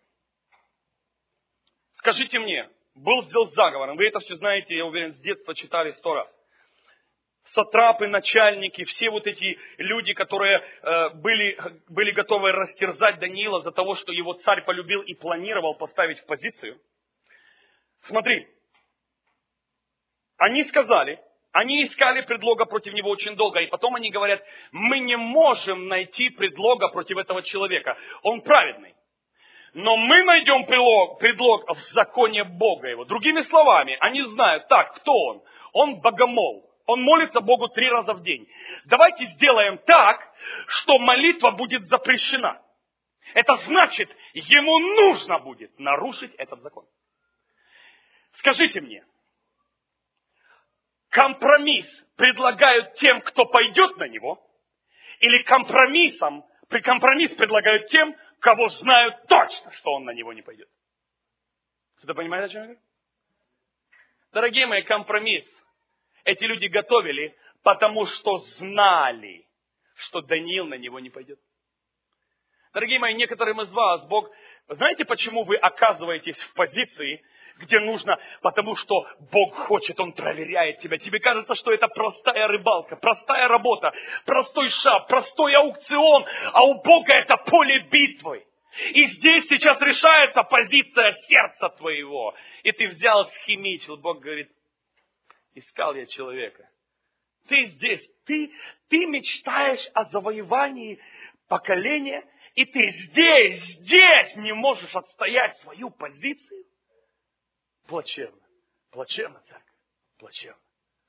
Скажите мне, был сделан заговор, вы это все знаете, я уверен, с детства читали сто раз. Сатрапы, начальники, все вот эти люди, которые э, были, были готовы растерзать Даниила за того, что его царь полюбил и планировал поставить в позицию. Смотри, они сказали, они искали предлога против него очень долго, и потом они говорят, мы не можем найти предлога против этого человека, он праведный. Но мы найдем предлог, предлог в законе Бога его. Другими словами, они знают, так, кто он? Он богомол. Он молится Богу три раза в день. Давайте сделаем так, что молитва будет запрещена. Это значит, ему нужно будет нарушить этот закон. Скажите мне, компромисс предлагают тем, кто пойдет на него, или компромиссом, компромисс предлагают тем, кого знают точно, что он на него не пойдет? Кто-то понимает, о чем я говорю? Дорогие мои, компромисс эти люди готовили, потому что знали, что Даниил на него не пойдет. Дорогие мои, некоторым из вас Бог... Знаете, почему вы оказываетесь в позиции, где нужно? Потому что Бог хочет, Он проверяет тебя. Тебе кажется, что это простая рыбалка, простая работа, простой шаг, простой аукцион, а у Бога это поле битвы. И здесь сейчас решается позиция сердца твоего. И ты взял, схимичил. Бог говорит, искал я человека. Ты здесь, ты, ты мечтаешь о завоевании поколения, и ты здесь, здесь не можешь отстоять свою позицию? Плачевно. Плачевно, церковь. Плачевно.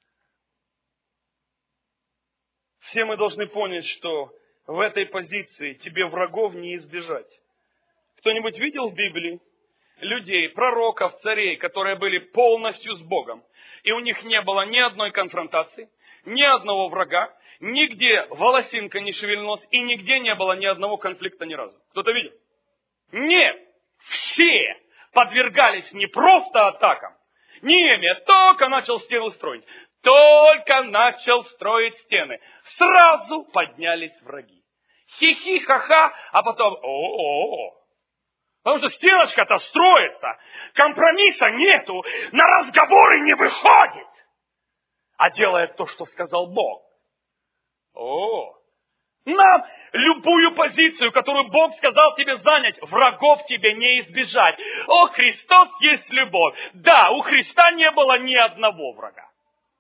Все мы должны понять, что в этой позиции тебе врагов не избежать. Кто-нибудь видел в Библии людей, пророков, царей, которые были полностью с Богом, и у них не было ни одной конфронтации, ни одного врага, нигде волосинка не шевельнулась, и нигде не было ни одного конфликта ни разу? Кто-то видел? Нет! Все подвергались не просто атакам. Неемия только начал стены строить. Только начал строить стены. Сразу поднялись враги. Хи-хи-ха-ха, а потом о-о-о. Потому что стеночка-то строится, компромисса нету, на разговоры не выходит, а делает то, что сказал Бог. О, нам любую позицию, которую Бог сказал тебе занять, врагов тебе не избежать. О, Христос есть любовь. Да, у Христа не было ни одного врага.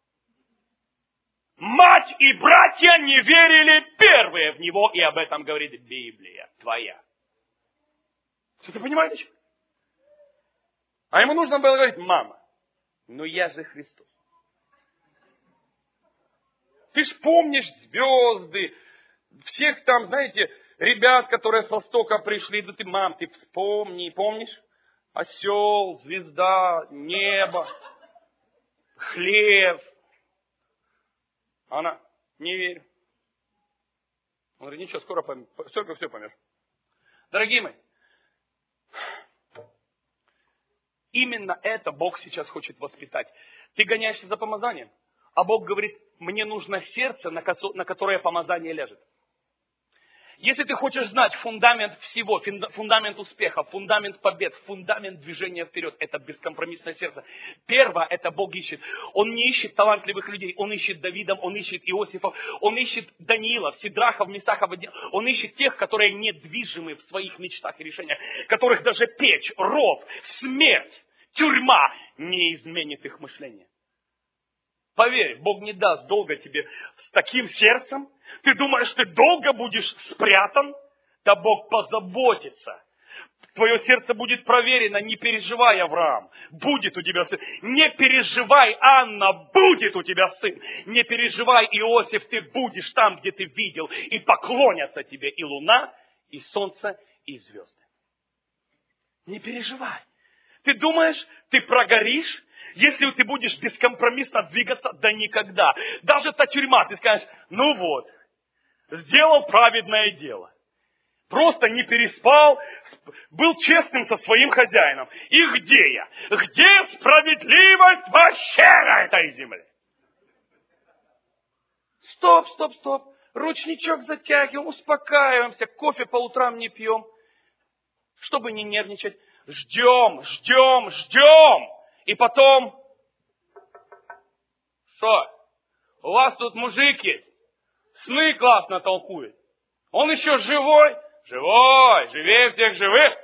Мать и братья не верили первые в Него, и об этом говорит Библия твоя. Что-то понимаете? А ему нужно было говорить, мама, ну я же Христос. Ты ж помнишь звезды, всех там, знаете, ребят, которые с востока пришли, да ты, мам, ты вспомни, помнишь? Осел, звезда, небо, хлеб. Она, не верю. Он говорит, ничего, скоро поймешь, скоро все поймешь. Дорогие мои, именно это Бог сейчас хочет воспитать. Ты гоняешься за помазанием, а Бог говорит, мне нужно сердце, на которое помазание лежит. Если ты хочешь знать фундамент всего, фундамент успеха, фундамент побед, фундамент движения вперед, это бескомпромиссное сердце. Первое, это Бог ищет. Он не ищет талантливых людей, Он ищет Давидов, Он ищет Иосифов, Он ищет Даниилов, Сидрахов, Месахов, Он ищет тех, которые недвижимы в своих мечтах и решениях, которых даже печь, ров, смерть, тюрьма не изменит их мышление. Поверь, Бог не даст долго тебе с таким сердцем. Ты думаешь, ты долго будешь спрятан? Да Бог позаботится. Твое сердце будет проверено. Не переживай, Авраам. Будет у тебя сын. Не переживай, Анна. Будет у тебя сын. Не переживай, Иосиф. Ты будешь там, где ты видел. И поклонятся тебе и луна, и солнце, и звезды. Не переживай. Ты думаешь, ты прогоришь? Если ты будешь бескомпромиссно двигаться, да никогда. Даже та тюрьма, ты скажешь, ну вот, сделал праведное дело. Просто не переспал, был честным со своим хозяином. И где я? Где справедливость вообще на этой земле? Стоп, стоп, стоп. Ручничок затягиваем, успокаиваемся, кофе по утрам не пьем, чтобы не нервничать. Ждем, ждем, ждем. И потом... Что? У вас тут мужик есть? Сны классно толкует. Он еще живой? Живой, живее всех живых.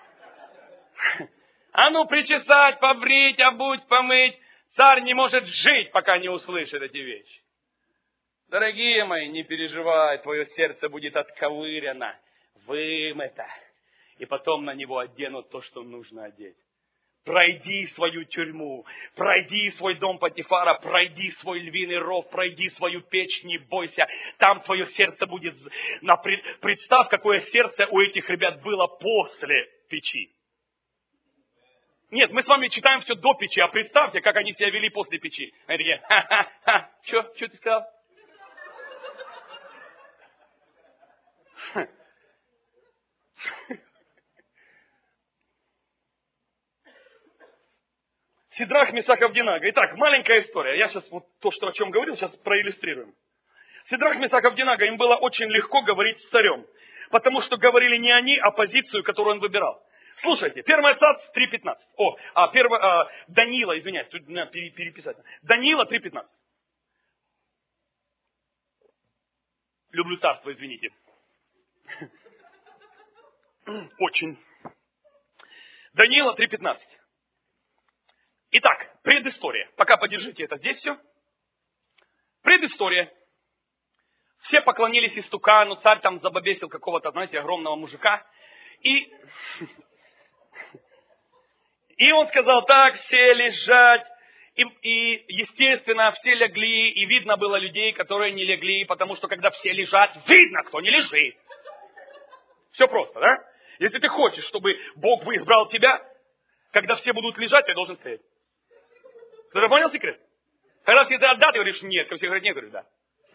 А ну причесать, побрить, обуть, помыть. Царь не может жить, пока не услышит эти вещи. Дорогие мои, не переживай, твое сердце будет отковыряно, вымыто. И потом на него оденут то, что нужно одеть. Пройди свою тюрьму, пройди свой дом Потифара, пройди свой львиный ров, пройди свою печь, не бойся. Там твое сердце будет... Представь, какое сердце у этих ребят было после печи. Нет, мы с вами читаем все до печи, а представьте, как они себя вели после печи. Они такие, ха-ха-ха, что, что ты сказал? Сидрах, Месах, Авдинага. Итак, маленькая история. Я сейчас вот то, что, о чем говорил, сейчас проиллюстрируем. Сидрах, Месах, Авдинага, им было очень легко говорить с царем. Потому что говорили не они, а позицию, которую он выбирал. Слушайте, первое Царств три пятнадцать. О, а, первое, а, Даниила, извиняюсь, тут надо переписать. Даниила три пятнадцать. Люблю царство, извините. Очень. Даниила три пятнадцать. Итак, предыстория. Пока подержите это здесь все. Предыстория. Все поклонились истукану, царь там забабесил какого-то, знаете, огромного мужика. И, и он сказал так, все лежать. И, и, естественно, все легли, и видно было людей, которые не легли, потому что, когда все лежат, видно, кто не лежит. Все просто, да? Если ты хочешь, чтобы Бог выбрал тебя, когда все будут лежать, ты должен стоять. Кто-то понял секрет? Когда все говорят да, ты говоришь нет, когда все говорят нет, говоришь да.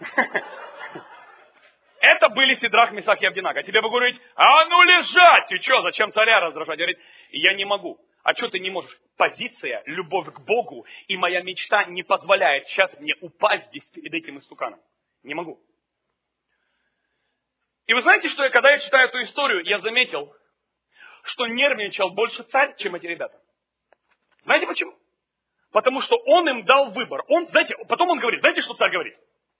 Это были Сидрах, Месах и Авдинага. А тебе бы говорить, а ну лежать, ты что, зачем царя раздражать? Говорит, я не могу. А что ты не можешь? Позиция, любовь к Богу и моя мечта не позволяет сейчас мне упасть здесь перед этим истуканом. Не могу. И вы знаете, что я, когда я читаю эту историю, я заметил, что нервничал больше царь, чем эти ребята. Знаете почему? Потому что он им дал выбор. Он, знаете, потом он говорит, знаете, что царь говорит?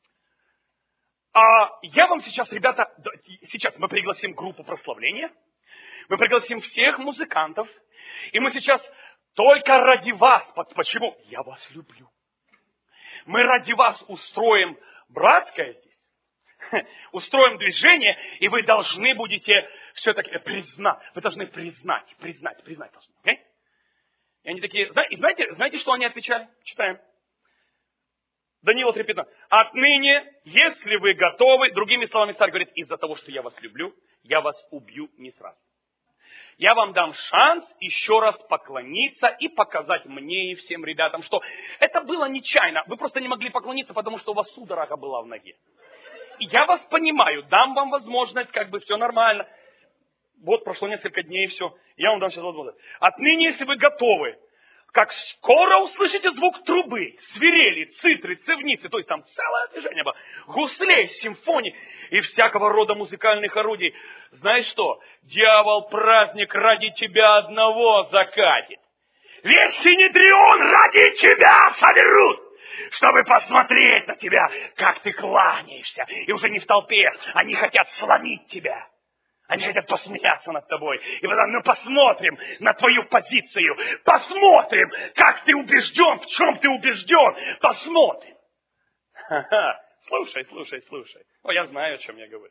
А я вам сейчас, ребята, сейчас мы пригласим группу прославления, мы пригласим всех музыкантов, и мы сейчас только ради вас, почему? Я вас люблю. Мы ради вас устроим братское здесь, устроим движение, и вы должны будете все-таки признать, вы должны признать, признать, признать должны, окей? И они такие, знаете, знаете, что они отвечали? Читаем. Даниила три пятнадцать. Отныне, если вы готовы, другими словами, царь говорит, из-за того, что я вас люблю, я вас убью не сразу. Я вам дам шанс еще раз поклониться и показать мне и всем ребятам, что это было нечаянно. Вы просто не могли поклониться, потому что у вас судорога была в ноге. И я вас понимаю, дам вам возможность, как бы все нормально. Вот прошло несколько дней и все. Я вам дам сейчас возможность. Отныне, если вы готовы, как скоро услышите звук трубы, свирели, цитры, цевницы, то есть там целое движение было, гуслей, симфоний и всякого рода музыкальных орудий. Знаешь что? Дьявол праздник ради тебя одного закатит. Весь Синедрион ради тебя соберут, чтобы посмотреть на тебя, как ты кланяешься. И уже не в толпе, они хотят сломить тебя. Они хотят посмеяться над тобой. И потом, ну посмотрим на твою позицию. Посмотрим, как ты убежден, в чем ты убежден. Посмотрим. Ха-ха. Слушай, слушай, слушай. О, я знаю, о чем я говорю.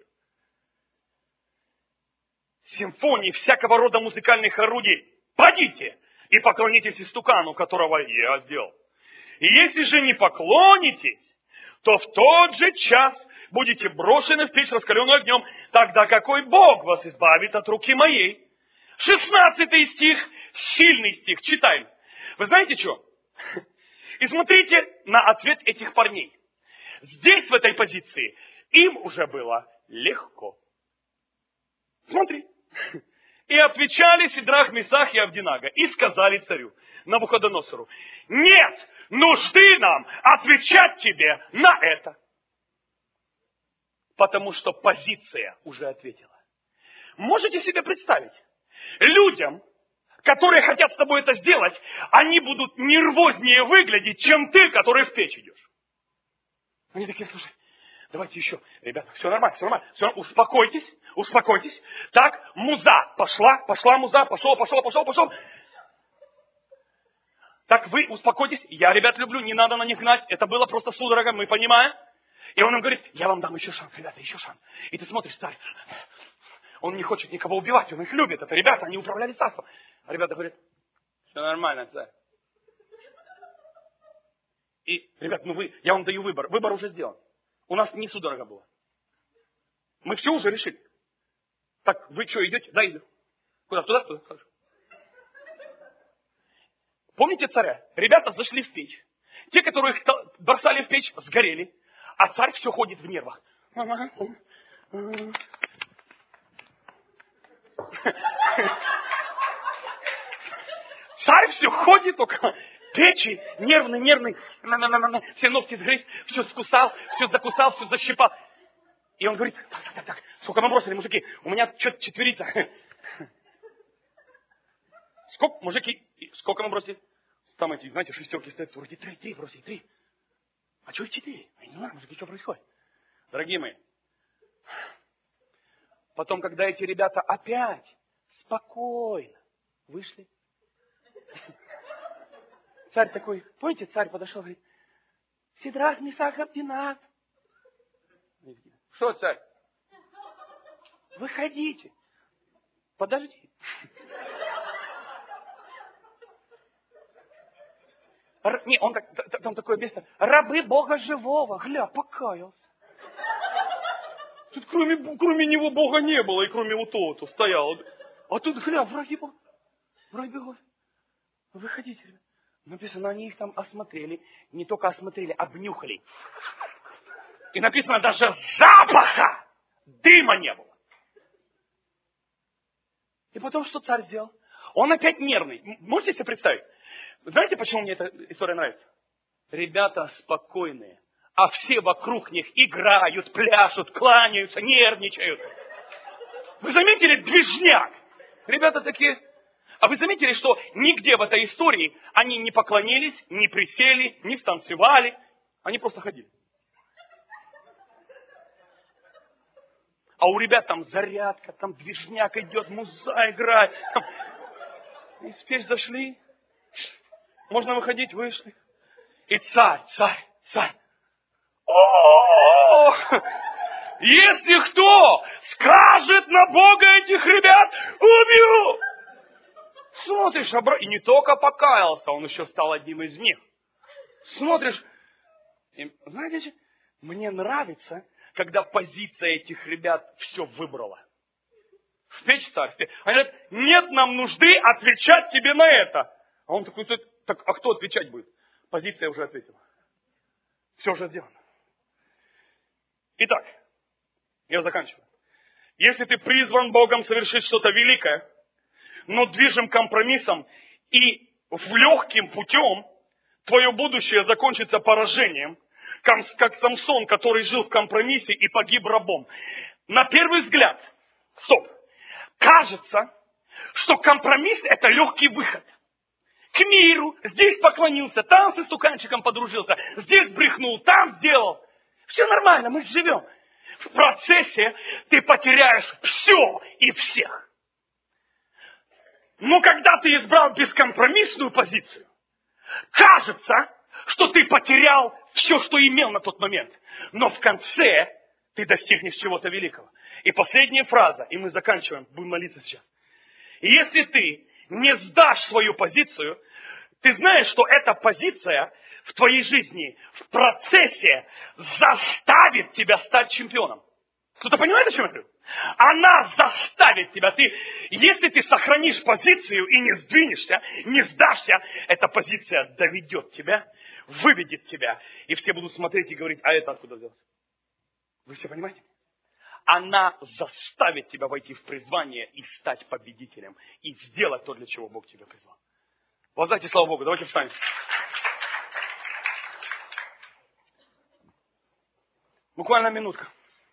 Симфонии, всякого рода музыкальных орудий. Пойдите и поклонитесь истукану, которого я сделал. И если же не поклонитесь, то в тот же час будете брошены в печь, раскаленную огнем, тогда какой Бог вас избавит от руки моей. шестнадцатый стих, сильный стих, читаем. Вы знаете что? И смотрите на ответ этих парней. Здесь, в этой позиции, им уже было легко. Смотри. И отвечали Сидрах, Месах и Авдинага, и сказали царю Навуходоносору: нет нужды нам отвечать тебе на это. Потому что позиция уже ответила. Можете себе представить? Людям, которые хотят с тобой это сделать, они будут нервознее выглядеть, чем ты, который в печь идешь. Они такие: слушай, давайте еще, ребята, все нормально, все нормально, все нормально, успокойтесь, успокойтесь. Так, муза пошла, пошла муза, пошел, пошел, пошел, пошел. Так вы успокойтесь, я ребят люблю, не надо на них гнать, это было просто судорога, мы понимаем. И он им говорит: я вам дам еще шанс, ребята, еще шанс. И ты смотришь, царь, он не хочет никого убивать, он их любит, это ребята, они управляли царством. А ребята говорят: все нормально, царь. И, ребят, ну вы, я вам даю выбор, выбор уже сделан. У нас не судорога была. Мы все уже решили. Так, вы что, идете? Да, иду. Куда? Туда? Туда? Хорошо. Помните царя? Ребята зашли в печь. Те, которые их бросали в печь, сгорели. А царь все ходит в нервах. Царь все ходит около печи, нервный, нервный, все ногти сгрыз, все скусал, все закусал, все защипал. И он говорит: так, так, так, так, сколько мы бросили, мужики? У меня что-то четверица. Сколько, мужики, сколько мы бросили? Там эти, знаете, шестерки стоят, вроде три, три бросили, три. А что их четыре? Я не знаю, мужики, что происходит? Дорогие мои, потом, когда эти ребята опять спокойно вышли, царь такой, помните, царь подошел, говорит: Сидрах, Месах, Авдинаг. Что, царь? Выходите. Подожди. Р... Не, он так, там такое место. Рабы Бога живого. Гля, покаялся. Тут кроме, кроме него Бога не было, и кроме вот того, кто стоял. А тут, гля, враги Бога. Враги Бога. Выходите, ребят. Написано, они их там осмотрели. Не только осмотрели, обнюхали. И написано, даже запаха дыма не было. И потом что царь сделал? Он опять нервный. Можете себе представить? Знаете, почему мне эта история нравится? Ребята спокойные, а все вокруг них играют, пляшут, кланяются, нервничают. Вы заметили движняк? Ребята такие... А вы заметили, что нигде в этой истории они не поклонились, не присели, не станцевали. Они просто ходили. А у ребят там зарядка, там движняк идет, муза играет. Там... И теперь зашли. Можно выходить, вышли. И царь, царь, царь. О, если кто скажет на Бога этих ребят, убью. Смотришь, и не только покаялся, он еще стал одним из них. Смотришь, и, знаете, мне нравится, когда позиция этих ребят все выбрала. В печь царь, в печь. Они говорят: нет нам нужды отвечать тебе на это. А он такой: так, а кто отвечать будет? Позиция уже ответила. Все уже сделано. Итак, я заканчиваю. Если ты призван Богом совершить что-то великое, но движим компромиссом и в легким путем, твое будущее закончится поражением, как Самсон, который жил в компромиссе и погиб рабом. На первый взгляд, стоп, кажется, что компромисс – это легкий выход. К миру, здесь поклонился, там с истуканчиком подружился, здесь брехнул, там сделал. Все нормально, мы живем. В процессе ты потеряешь все и всех. Но когда ты избрал бескомпромиссную позицию, кажется, что ты потерял все, что имел на тот момент. Но в конце ты достигнешь чего-то великого. И последняя фраза, и мы заканчиваем, будем молиться сейчас. Если ты не сдашь свою позицию, ты знаешь, что эта позиция в твоей жизни, в процессе заставит тебя стать чемпионом. Кто-то понимает, о чем я говорю? Она заставит тебя. Ты, если ты сохранишь позицию и не сдвинешься, не сдашься, эта позиция доведет тебя, выведет тебя. И все будут смотреть и говорить: а это откуда взялось? Вы все понимаете? Она заставит тебя войти в призвание и стать победителем. И сделать то, для чего Бог тебя призвал. Воздайте славу Богу. Давайте встанем. Буквально минутка.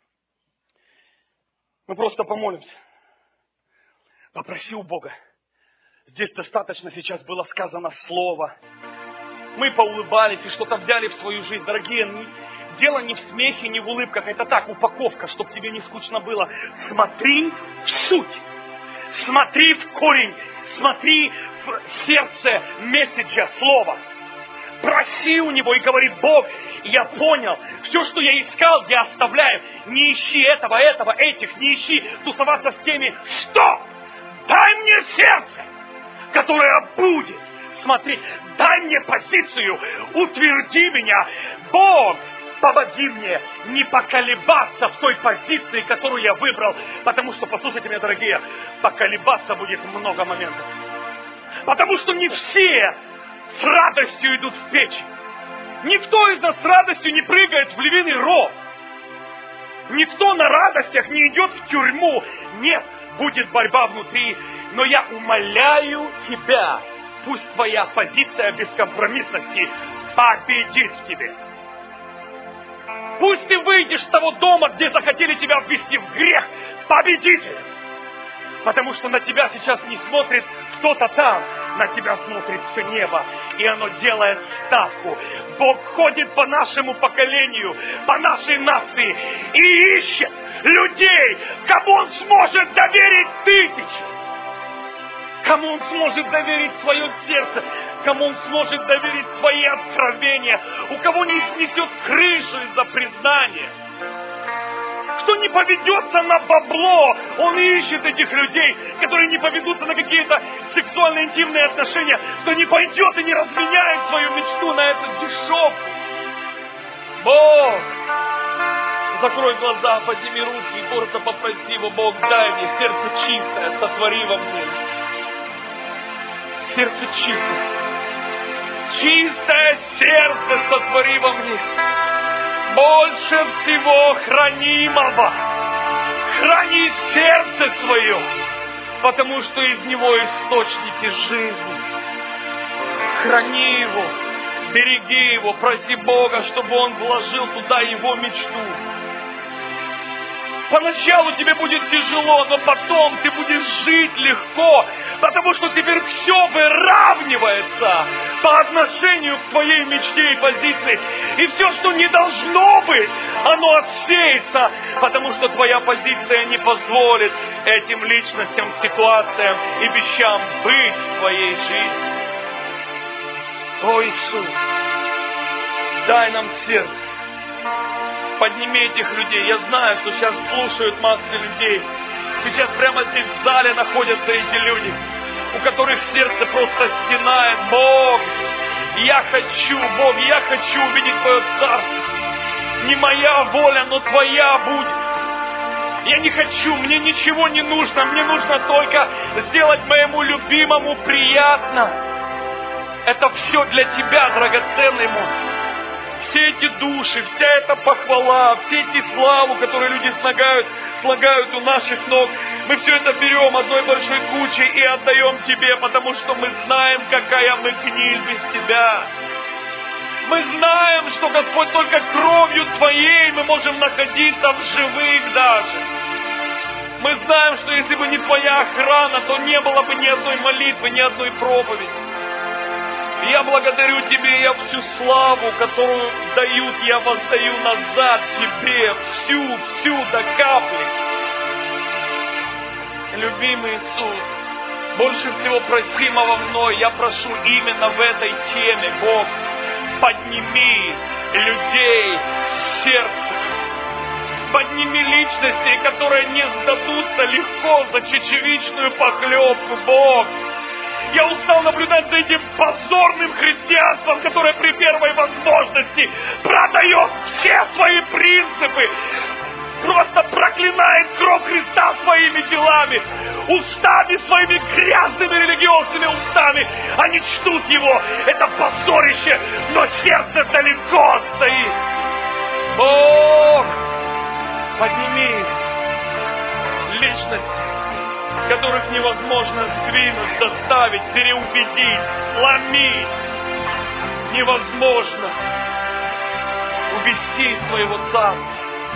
Мы просто помолимся. Попроси у Бога. Здесь достаточно сейчас было сказано слово. Мы поулыбались и что-то взяли в свою жизнь. Дорогие, дело не в смехе, не в улыбках. Это так, упаковка, чтобы тебе не скучно было. Смотри в суть. Смотри в корень. Смотри в сердце месседжа, слова. Проси у него и говори: Бог, я понял, все, что я искал, я оставляю. Не ищи этого, этого, этих, не ищи тусоваться с теми. Что? Дай мне сердце, которое будет смотреть. Дай мне позицию, утверди меня. Бог, помоги мне не поколебаться в той позиции, которую я выбрал. Потому что, послушайте меня, дорогие, поколебаться будет много моментов. Потому что не все с радостью идут в печь. Никто из нас с радостью не прыгает в львиный ров. Никто на радостях не идет в тюрьму. Нет, будет борьба внутри. Но я умоляю тебя, пусть твоя позиция бескомпромиссности победит в тебе. Пусть ты выйдешь с того дома, где захотели тебя ввести в грех, победитель. Потому что на тебя сейчас не смотрит кто-то там, на тебя смотрит все небо, и оно делает ставку. Бог ходит по нашему поколению, по нашей нации, и ищет людей, кому Он сможет доверить тысячи, кому Он сможет доверить свое сердце, кому Он сможет доверить свои откровения, у кого не снесет крышу из-за признания. Кто не поведется на бабло, он ищет этих людей, которые не поведутся на какие-то сексуальные интимные отношения, кто не пойдет и не разменяет свою мечту на эту дешевку. Бог, закрой глаза, подними руки и просто попроси его: Бог, дай мне сердце чистое, сотвори во мне. Сердце чистое. Чистое сердце сотвори во мне. Больше всего хранимого. Храни сердце свое, потому что из него источники жизни. Храни его, береги его, проси Бога, чтобы Он вложил туда его мечту. Поначалу тебе будет тяжело, но потом ты будешь жить легко, потому что теперь все выравнивается по отношению к твоей мечте и позиции. И все, что не должно быть, оно отсеется, потому что твоя позиция не позволит этим личностям, ситуациям и вещам быть в твоей жизни. О, Иисус, дай нам сердце. Подними этих людей. Я знаю, что сейчас слушают массы людей. Сейчас прямо здесь в зале находятся эти люди, у которых сердце просто стенает: Бог, я хочу, Бог, я хочу увидеть Твое Царство. Не моя воля, но Твоя будет. Я не хочу, мне ничего не нужно. Мне нужно только сделать моему любимому приятно. Это все для Тебя, драгоценный мой. Все эти души, вся эта похвала, все эти славу, которые люди слагают, слагают у наших ног, мы все это берем одной большой кучей и отдаем Тебе, потому что мы знаем, какая мы гниль без Тебя. Мы знаем, что, Господь, только кровью Твоей мы можем находиться в живых даже. Мы знаем, что если бы не Твоя охрана, то не было бы ни одной молитвы, ни одной проповеди. Я благодарю Тебе, я всю славу, которую дают, я воздаю назад Тебе, всю, всю до капли. Любимый Иисус, больше всего просимого мной, я прошу именно в этой теме, Бог, подними людей в сердце. Подними личности, которые не сдадутся легко за чечевичную похлебку, Бог. Я устал наблюдать за этим позорным христианством, которое при первой возможности продает все свои принципы, просто проклинает кровь Христа своими делами, устами своими грязными религиозными устами. Они чтут Его, это позорище, но сердце далеко стоит. Бог, Подними личности, которых невозможно сдвинуть, заставить, переубедить, сломить. Невозможно увести из своего царства.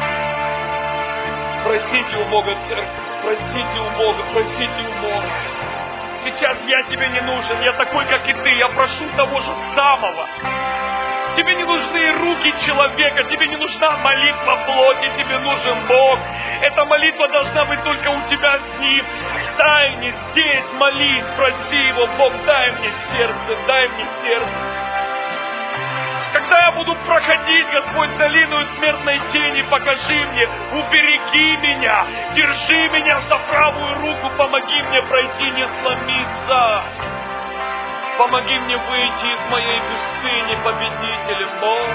Просите у Бога, церковь, просите у Бога, просите у Бога. Сейчас я тебе не нужен, я такой, как и ты, я прошу того же самого. Тебе не нужны руки человека, тебе не нужна молитва плоти, тебе нужен Бог. Эта молитва должна быть только у тебя с Ним. В тайне, здесь молись, проси Его, Бог, дай мне сердце, дай мне сердце. Когда я буду проходить, Господь, долину смертной тени, покажи мне, убереги меня, держи меня за правую руку, помоги мне пройти, не сломиться. Помоги мне выйти из моей пустыни победителем, Бог.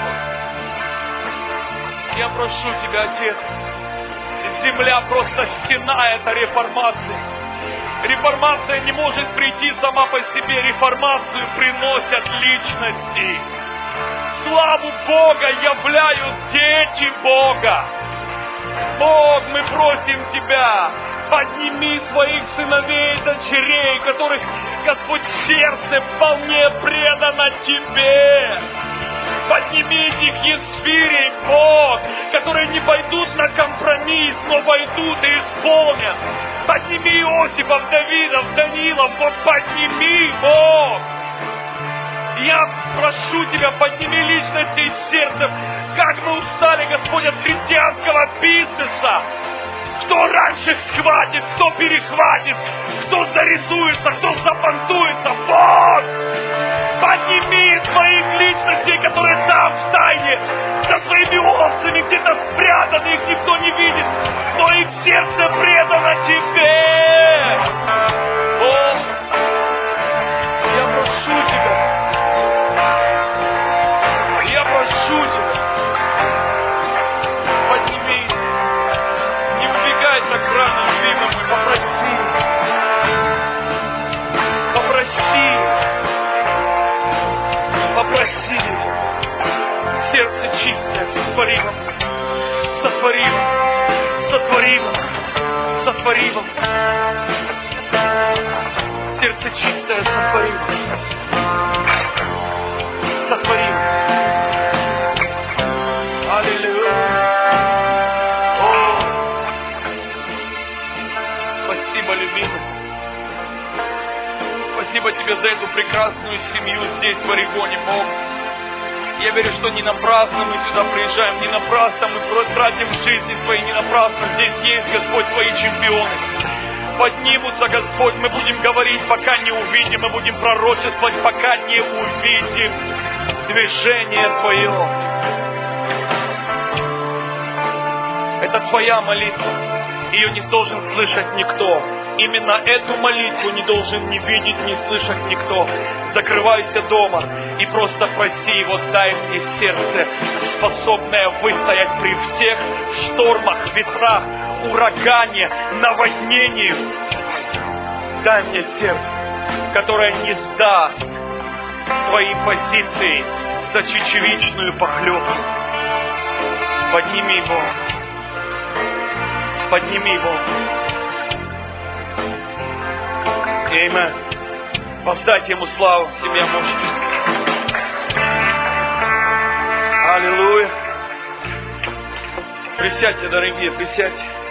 Я прошу Тебя, Отец, земля просто стена, это реформация. Реформация не может прийти сама по себе, реформацию приносят личности. Славу Бога являют дети Бога. Бог, мы просим Тебя, подними своих сыновей и дочерей, которых, Господь, сердце вполне предано Тебе. Подними этих Есфирей, Бог, которые не пойдут на компромисс, но пойдут и исполнят. Подними Иосифов, Давидов, Данилов, Бог, подними, Бог. Я прошу Тебя, подними личности из сердца. Как мы устали, Господь, от христианского бизнеса. Кто раньше схватит, кто перехватит, кто зарисуется, кто запонтуется. Бог, подними своих личностей, которые там в тайне, за своими овцами где-то спрятаны, их никто не видит, но их сердце предано Тебе. Бог, я прошу Тебя, я прошу Тебя, подними, не убегай так рано, любимый мой, попроси, попроси, попроси, сердце чистое, сотвори его, сотвори его, сотвори его, сотвори его, сердце чистое, сотвори его, сотвори его. Аллилуйя. О, спасибо, любимый. Спасибо Тебе за эту прекрасную семью здесь, в Орегоне, Бог. Я верю, что не напрасно мы сюда приезжаем, не напрасно мы тратим жизни свои, не напрасно здесь есть, Господь, Твои чемпионы. Поднимутся, Господь, мы будем говорить, пока не увидим, мы будем пророчествовать, пока не увидим движение Твое. Это Твоя молитва. Ее не должен слышать никто. Именно эту молитву не должен ни видеть, ни слышать никто. Закрывайся дома и просто проси Его, дай мне сердце, способное выстоять при всех штормах, ветрах, урагане, наводнении. Дай мне сердце, которое не сдаст свои позиции за чечевичную похлебку. Подними его. Подними его. Аминь. Воздайте Ему славу, семья мощи. Аллилуйя. Присядьте, дорогие, присядьте.